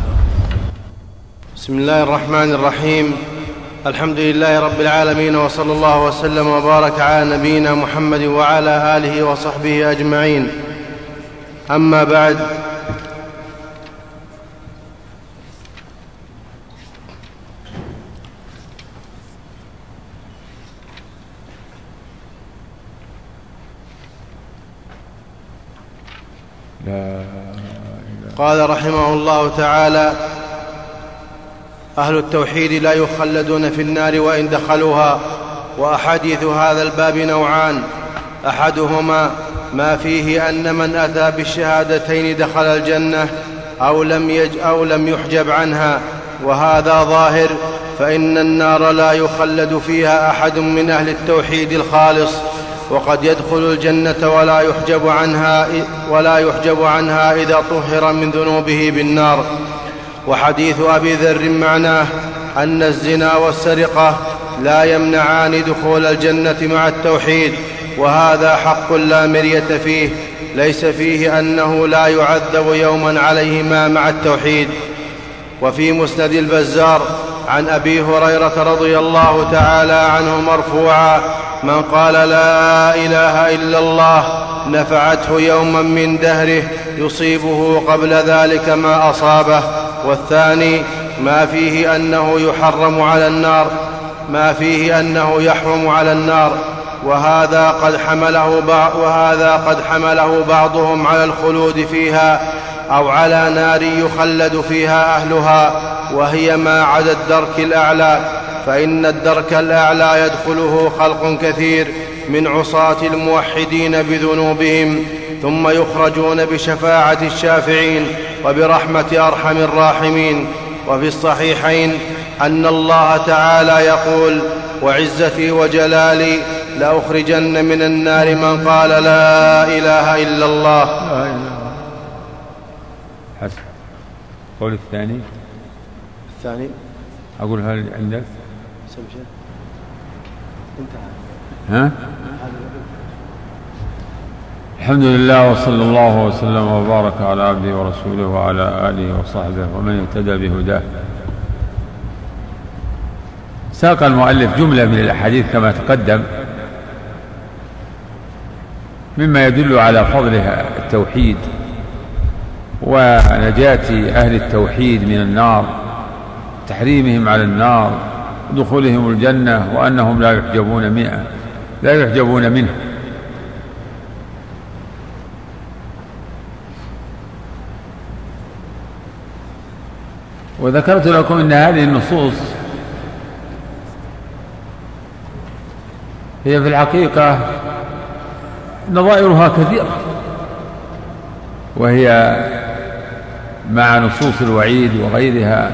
بسم الله الرحمن الرحيم. الحمد لله رب العالمين، وصلى الله وسلم وبارك على نبينا محمد وعلى آله وصحبه أجمعين. أما بعد، قال رحمه الله تعالى: أهل التوحيد لا يخلدون في النار وإن دخلوها. وأحاديث هذا الباب نوعان: أحدهما ما فيه أن من أتى بالشهادتين دخل الجنة أو لم, يج أو لم يحجب عنها، وهذا ظاهر، فإن النار لا يخلد فيها أحد من أهل التوحيد الخالص، وقد يدخل الجنة ولا يحجب عنها, ولا يحجب عنها إذا طهر من ذنوبه بالنار. وحديث أبي ذر معناه أن الزنا والسرقة لا يمنعان دخول الجنة مع التوحيد، وهذا حق لا مرية فيه، ليس فيه أنه لا يعذب يوما عليهما مع التوحيد. وفي مسند البزار عن أبي هريرة رضي الله تعالى عنه مرفوعا: من قال لا إله إلا الله نفعته يوما من دهره يصيبه قبل ذلك ما أصابه. والثاني ما فيه أنه يحرم على النار ما فيه أنه يحرم على النار، وهذا قد حمله بعض وهذا قد حمله بعضهم على الخلود فيها أو على نار يخلد فيها أهلها، وهي ما عدا الدرك الأعلى، فإن الدرك الأعلى يدخله خلق كثير من عصاة الموحدين بذنوبهم، ثم يخرجون بشفاعة الشافعين وبرحمة أرحم الراحمين. وفي الصحيحين أن الله تعالى يقول: وعزتي وجلالي لأخرجن من النار من قال لا إله إلا الله.
حسن. قول الثاني
الثاني
أقول هل عندك
سمشة
ها؟ الحمد لله، وصلى الله وسلم وبارك على عبده ورسوله وعلى آله وصحبه ومن اهتدى بهداه. ساق المؤلف جملة من الأحاديث كما تقدم مما يدل على فضلها التوحيد ونجاة أهل التوحيد من النار، تحريمهم على النار دخولهم الجنة وأنهم لا يحجبون منه لا يحجبون منه. وذكرت لكم أن هذه النصوص هي في الحقيقة نظائرها كثيرة، وهي مع نصوص الوعيد وغيرها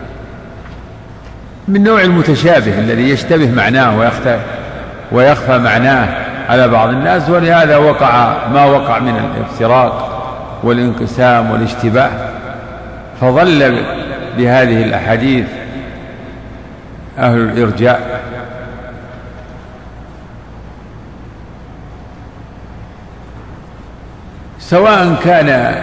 من نوع المتشابه الذي يشتبه معناه ويخفى, ويخفى معناه على بعض الناس، ولهذا وقع ما وقع من الافتراق والانقسام والاشتباه. فظل بهذه الأحاديث أهل الإرجاء سواء كان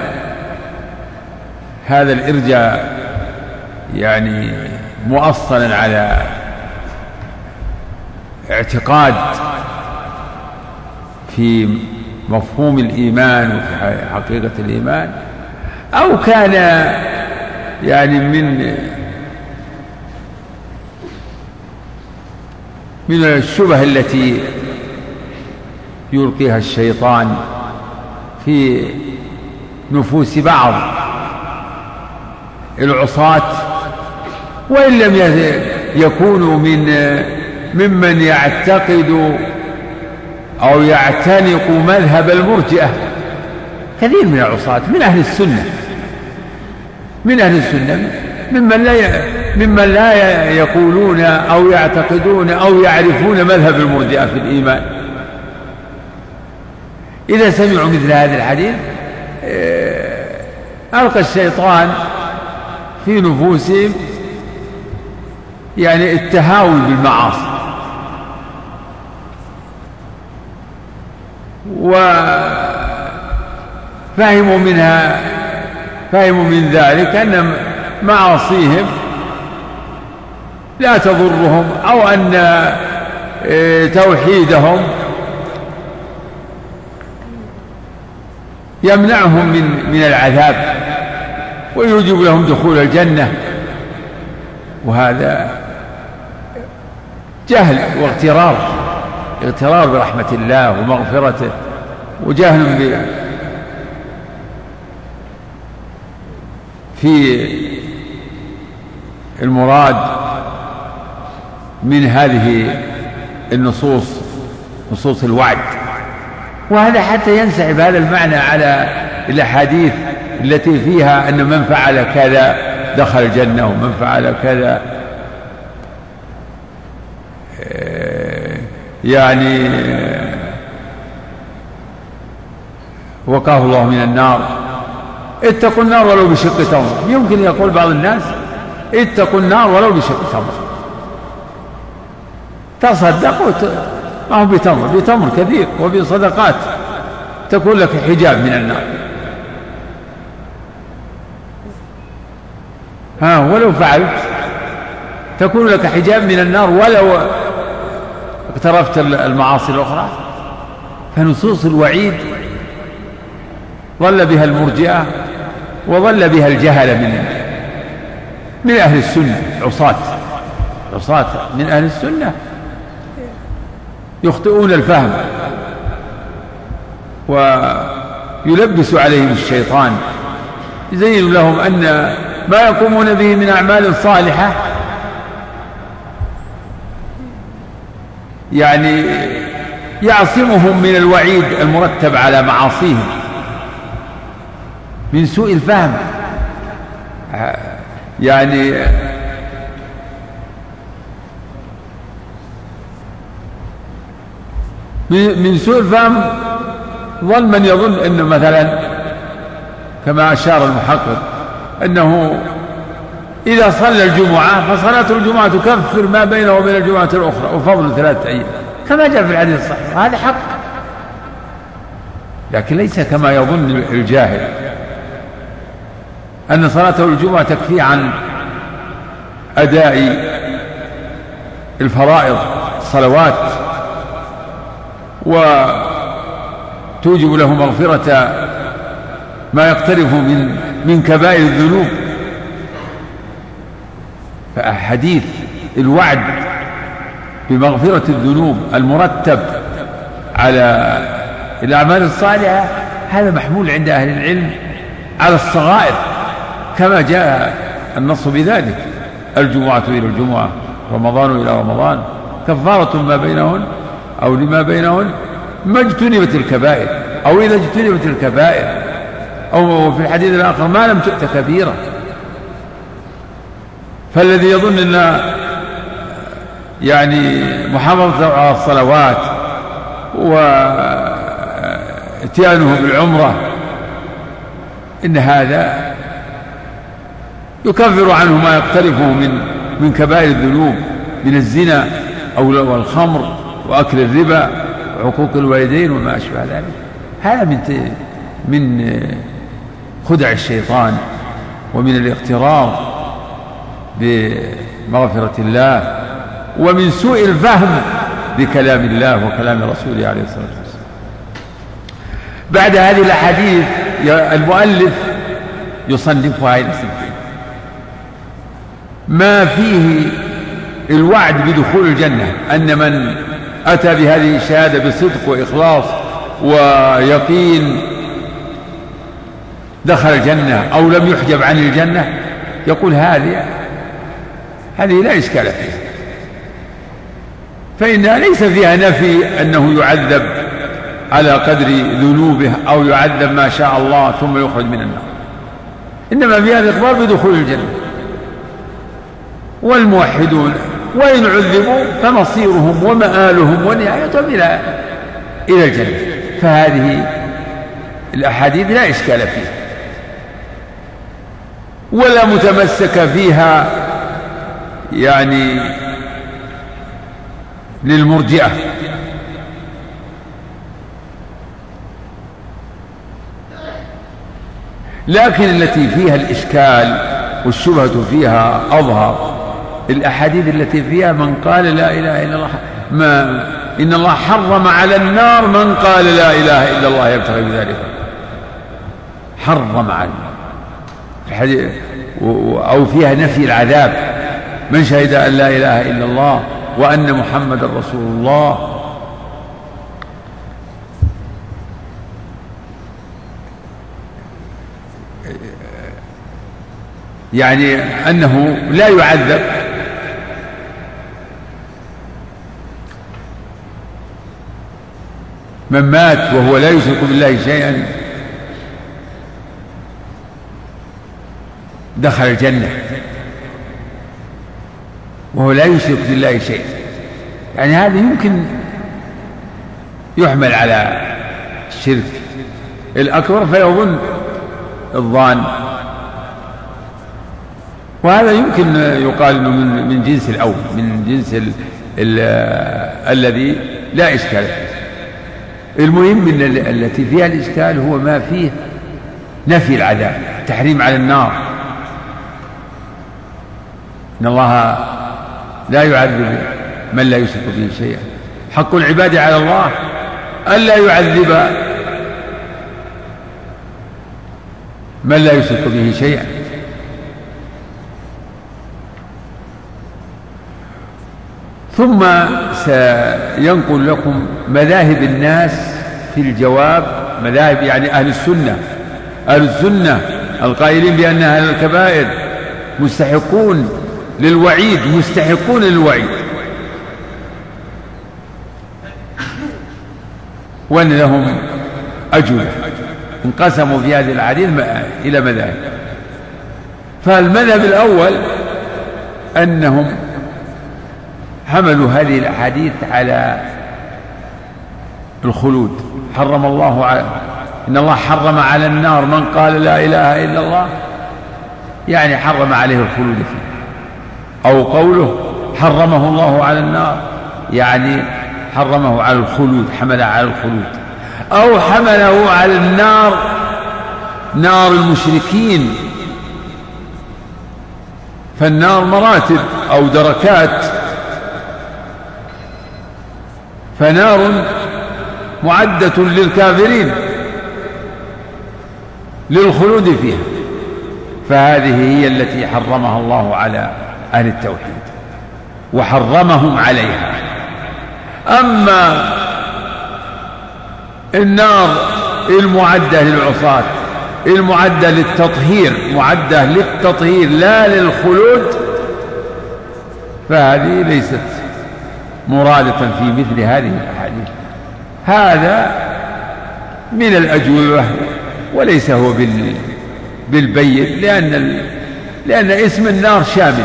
هذا الإرجاء يعني مؤصلا على اعتقاد في مفهوم الإيمان وفي حقيقة الإيمان، أو كان يعني من من الشبه التي يلقيها الشيطان في نفوس بعض العصاة، وإن لم يكونوا من ممن يعتقد أو يعتنق مذهب المرجئة. كثير من العصاة من أهل السنة من أهل السنة ممن لا ممن لا يقولون أو يعتقدون أو يعرفون مذهب المرجئة في الإيمان. إذا سمعوا مثل هذا الحديث ألقى الشيطان في نفوسهم يعني التهاون بالمعاصي، وفهموا منها فهموا من ذلك أن معاصيهم لا تضرهم، أو أن توحيدهم يمنعهم من من العذاب ويوجب لهم دخول الجنة. وهذا جهل واغترار اغترار برحمة الله ومغفرته، وجهل في المراد من هذه النصوص نصوص الوعد. وهذا حتى ينسحب هذا المعنى على الأحاديث التي فيها أن من فعل كذا دخل الجنة ومن فعل كذا يعني وقاه الله من النار. اتقوا النار ولو بشق تمر. يمكن يقول بعض الناس اتقوا النار ولو بشق تمر، تصدقوا ما هو بتمر بتمر كثير وبصدقات تكون لك حجاب من النار. ها ولو فعلت تكون لك حجاب من النار ولو اقترفت المعاصي الأخرى. فنصوص الوعيد ظل بها المرجئة وظل بها الجهل من من أهل السنة. عصاة عصاة من أهل السنة يخطئون الفهم ويلبس عليهم الشيطان، يزين لهم أن ما يقومون به من أعمال صالحة يعني يعصمهم من الوعيد المرتب على معاصيهم من سوء الفهم. يعني من سوء الفهم ظل من يظن أنه مثلا كما أشار المحقق أنه إذا صلى الجمعة فصلاة الجمعة تكفر ما بينه وبين الجمعة الأخرى وفضل ثلاثة أيام كما جاء في الحديث الصحيح. هذا حق، لكن ليس كما يظن الجاهل أن صلاة الجمعة تكفي عن أداء الفرائض الصلوات وتوجب له مغفرة ما يقترف من من كبائر الذنوب. فحديث الوعد بمغفرة الذنوب المرتب على الأعمال الصالحة هذا محمول عند أهل العلم على الصغائر، كما جاء النص بذلك: الجمعة إلى الجمعة، رمضان إلى رمضان، كفارة ما بينهن أو لما بينهن ما اجتنبت الكبائر، أو إذا اجتنبت الكبائر، أو في الحديث الآخر ما لم تؤت كبيرة. فالذي يظن أن يعني محافظة على الصلوات واتيانه بالعمرة إن هذا يكفر عنه ما يقترفه من من كبائر الذنوب من الزنا أو الخمر وأكل الربا وعقوق الوالدين وما أشبه ذلك. هذا من من خدع الشيطان ومن الاغترار بمغفرة الله ومن سوء الفهم بكلام الله وكلام رسوله عليه الصلاة والسلام. بعد هذه الأحاديث المؤلف يصنفها إلى صنفين: ما فيه الوعد بدخول الجنة، أن من أتى بهذه الشهادة بصدق وإخلاص ويقين دخل الجنة أو لم يحجب عن الجنة، يقول هذه هذه لا إشكال فيها، فإنها ليس فيها نفي أنه يعذب على قدر ذنوبه أو يعذب ما شاء الله ثم يخرج من النار، إنما فيها الإخبار بدخول الجنة. والموحدون وإن عذبوا فمصيرهم ومآلهم ونهايتهم إلى إلى الجنة. فهذه الأحاديث لا إشكال فيها ولا متمسك فيها يعني للمرجئة. لكن التي فيها الإشكال والشبهة فيها أظهر الأحاديث التي فيها من قال لا إله إلا الله، ما إن الله حرم على النار من قال لا إله إلا الله يبتغي بذلك، حرم على الحديث، أو فيها نفي العذاب: من شهد أن لا إله إلا الله وأن محمد رسول الله. يعني أنه لا يعذب من مات وهو لا يشرك بالله شيئا دخل الجنة وهو لا يشرك بالله شيئا. يعني هذا يمكن يحمل على الشرك الأكبر فيظن الظان، وهذا يمكن يقال انه من من جنس الاول، من جنس ال ال الذي لا اشكال فيه. المهم ان التي فيها الاشكال هو ما فيه نفي العذاب، تحريم على النار، ان الله لا يعذب من لا يشرك به شيئا. حق العباد على الله الا يعذب من لا يشرك به شيئا. ثم سينقل لكم مذاهب الناس في الجواب، مذاهب يعني أهل السنة. أهل السنة القائلين بأن أهل الكبائر مستحقون للوعيد، مستحقون للوعيد، وأن لهم أجوبة. انقسموا في هذه الحديث إلى مذاهب. فالمذهب الأول أنهم حملوا هذه الأحاديث على الخلود. حرم الله على إن الله حرم على النار من قال لا إله إلا الله، يعني حرم عليه الخلود فيه. أو قوله حرمه الله على النار، يعني حرمه على الخلود، حمل على الخلود. أو حمله على النار، نار المشركين. فالنار مراتب أو دركات، فنار معدة للكافرين للخلود فيها، فهذه هي التي حرمها الله على أهل التوحيد. وحرمهم عليها. أما النار المعدة للعصاة المعدة للتطهير معدة للتطهير لا للخلود، فهذه ليست مرادة في مثل هذه الأحاديث. هذا من الأجوبة وليس هو بالبين، لأن لأن اسم النار شامل.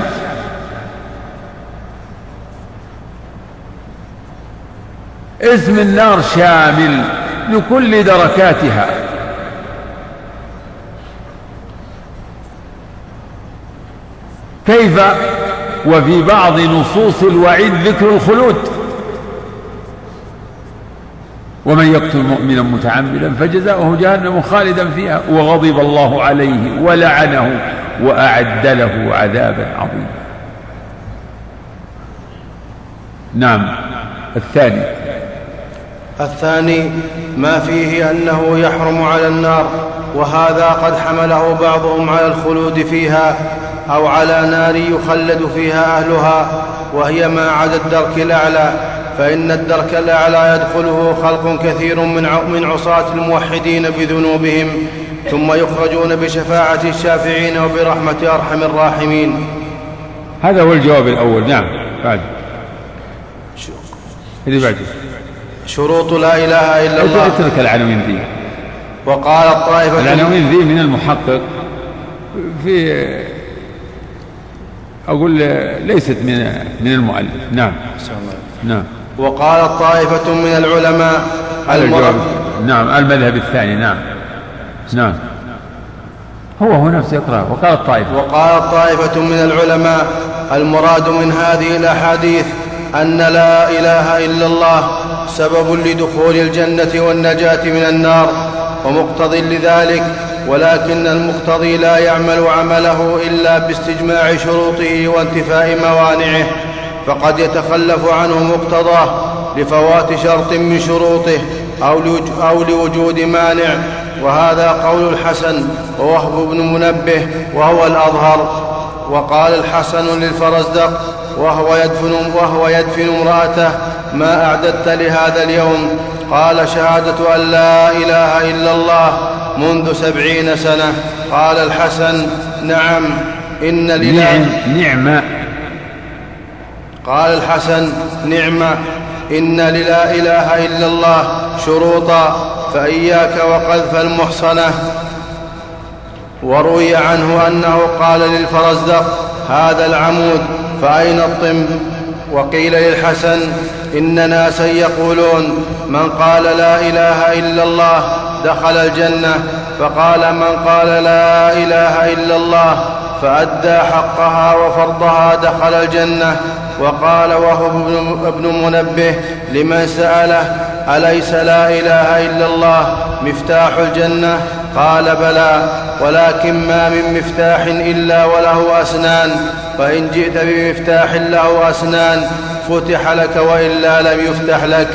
اسم النار شامل لكل دركاتها، كيف وفي بعض نصوص الوعيد ذكر الخلود: ومن يقتل مؤمنا متعمدا فجزاؤه جهنم خالدا فيها وغضب الله عليه ولعنه وأعد له عذابا عظيما. نعم. الثاني
الثاني ما فيه أنه يحرم على النار، وهذا قد حمله بعضهم على الخلود فيها أو على نار يخلد فيها أهلها، وهي ما عدا الدرك الأعلى، فإن الدرك الأعلى يدخله خلق كثير من عصاة الموحدين بذنوبهم، ثم يخرجون بشفاعة الشافعين وبرحمة أرحم الراحمين.
هذا هو الجواب الأول. نعم. بعد اللي بعده
شروط لا إله إلا الله.
اترك العناوين ذي.
وقال الطائفة
العناوين ذي من المحقق في أقول ليست من من المؤلف. نعم. نعم.
وقال الطائفة من العلماء
المراد. نعم. المذهب الثاني. نعم. نعم. هو هو نفس يقرأ. وقال الطائفة
وقال الطائفة من العلماء المراد من هذه الأحاديث أن لا إله إلا الله سبب لدخول الجنة والنجاة من النار ومقتضي لذلك، ولكن المقتضي لا يعمل عمله إلا باستجماع شروطه وانتفاء موانعه، فقد يتخلف عنه مقتضاه لفوات شرط من شروطه أو لوجود مانع. وهذا قول الحسن ووهب بن منبه وهو الأظهر. وقال الحسن للفرزدق وهو يدفن, وهو يدفن امرأته: ما أعددت لهذا اليوم؟ قال: شهادة أن لا إله إلا الله منذ سبعين سنة. قال الحسن: نعم إن لله
نعمة.
قال الحسن: نعمة إن للا إله إلا الله شروطا، فإياك وقذف المحصنة. وروي عنه أنه قال للفرزدق: هذا العمود فأين الطم؟ وقيل للحسن: إن ناسا يقولون من قال لا إله إلا الله دخل الجنة، فقال: من قال لا إله إلا الله فأدى حقها وفرضها دخل الجنة. وقال وهو ابن منبه لمن سأله: أليس لا إله إلا الله مفتاح الجنة؟ قال: بلى، ولكن ما من مفتاح إلا وله أسنان، فإن جئت بمفتاح له أسنان فتح لك وإلا لم يفتح لك.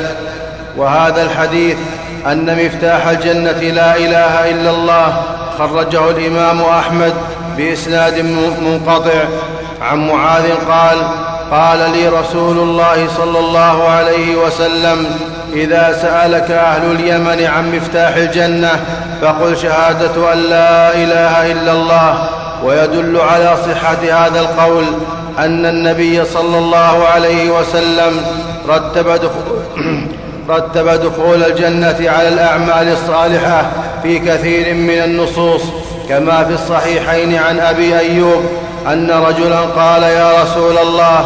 وهذا الحديث أن مفتاح الجنة لا إله إلا الله خرجه الإمام أحمد بإسناد منقطع عن معاذ قال: قال لي رسول الله صلى الله عليه وسلم: إذا سألك أهل اليمن عن مفتاح الجنة فقل شهادة أن لا إله إلا الله. ويدل على صحة هذا القول أن النبي صلى الله عليه وسلم رتب دخول, رتب دخول الجنة على الأعمال الصالحة في كثير من النصوص، كما في الصحيحين عن أبي أيوب أن رجلا قال: يا رسول الله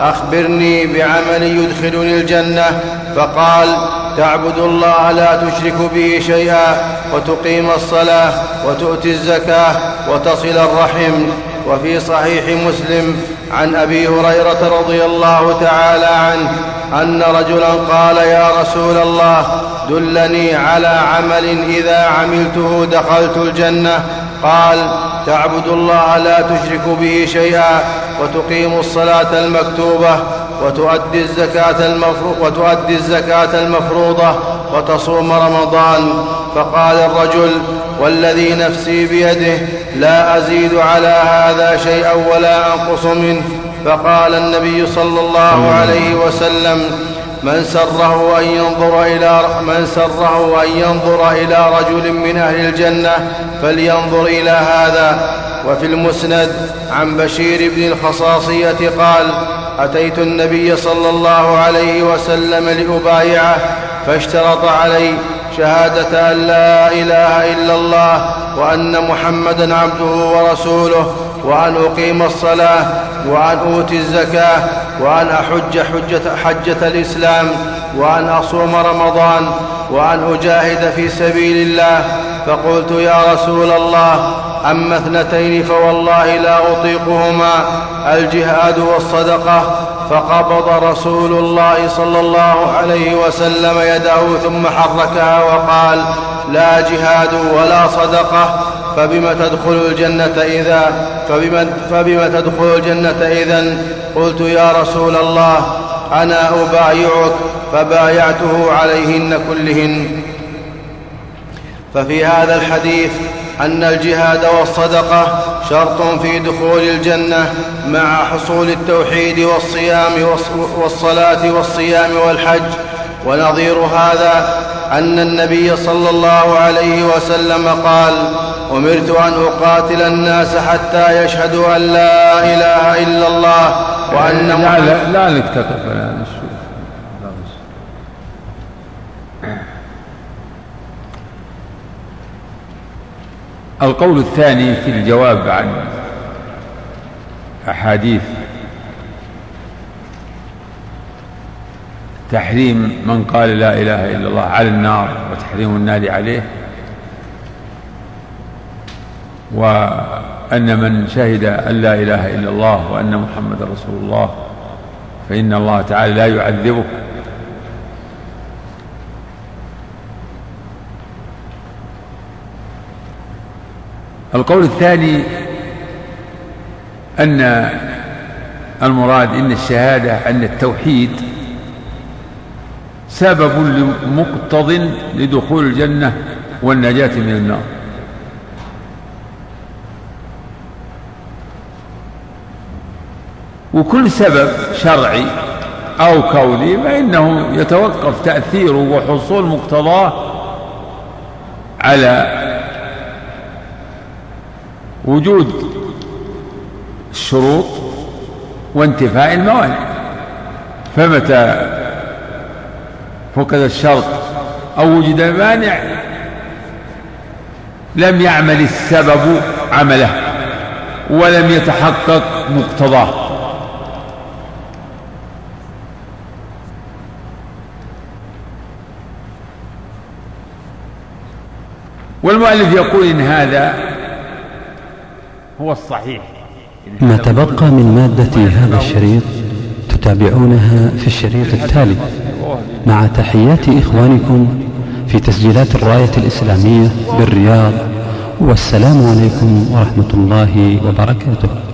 أخبرني بعمل يدخلني الجنة. فقال: تعبد الله لا تشرك به شيئا، وتقيم الصلاة، وتؤتي الزكاة، وتصل الرحم. وفي صحيح مسلم عن أبي هريرة رضي الله تعالى عنه أن رجلا قال: يا رسول الله دلني على عمل إذا عملته دخلت الجنة. قال: تعبد الله لا تشرك به شيئا، وتقيم الصلاة المكتوبة، وتؤدي الزكاة المفروضة, وتؤدي الزكاة المفروضة، وتصوم رمضان. فقال الرجل: والذي نفسي بيده لا أزيد على هذا شيئا ولا أنقص منه. فقال النبي صلى الله عليه وسلم: من سره أن ينظر إلى من سره أن ينظر إلى رجل من أهل الجنة فلينظر إلى هذا. وفي المسند عن بشير بن الخصاصية قال: أتيت النبي صلى الله عليه وسلم لأبايعه فاشترط علي شهادة أن لا إله إلا الله وأن محمدا عبده ورسوله، وأن أقيم الصلاة، وأن أوتي الزكاة، وأن أحج حجة, حجة الإسلام، وأن أصوم رمضان، وأن أجاهد في سبيل الله. فقلت: يا رسول الله، أما اثنتين فوالله لا أطيقهما، الجهاد والصدقة. فقبض رسول الله صلى الله عليه وسلم يده ثم حركها وقال: لا جهاد ولا صدقة، فبم تدخل الجنة إذا فبم, فبم تدخل الجنة إذن؟ قلت: يا رسول الله، أنا أبايعك. فبايعته عليهن كلهن. ففي هذا الحديث أن الجهاد والصدقة شرط في دخول الجنة مع حصول التوحيد والصيام والصلاة والصيام والحج. ونظير هذا أن النبي صلى الله عليه وسلم قال: أمرت أن أقاتل الناس حتى يشهدوا أن لا إله إلا الله وأن
لا لا, لا نكتفي الآن. القول الثاني في الجواب عن أحاديث تحريم من قال لا إله إلا الله على النار وتحريم النار عليه، وأن من شهد أن لا إله إلا الله وأن محمد رسول الله فإن الله تعالى لا يعذبه. القول الثاني أن المراد إن الشهادة أن التوحيد سبب مقتض لدخول الجنة والنجاة من النار. وكل سبب شرعي أو كوني فإنه يتوقف تأثيره وحصول مقتضاه على وجود الشروط وانتفاء الموانع. فمتى فقد الشرط أو وجد المانع لم يعمل السبب عمله ولم يتحقق مقتضاه. والمؤلف يقول إن هذا هو الصحيح.
ما تبقى من مادة هذا الشريط تتابعونها في الشريط التالي، مع تحيات إخوانكم في تسجيلات الراية الإسلامية بالرياض، والسلام عليكم ورحمة الله وبركاته.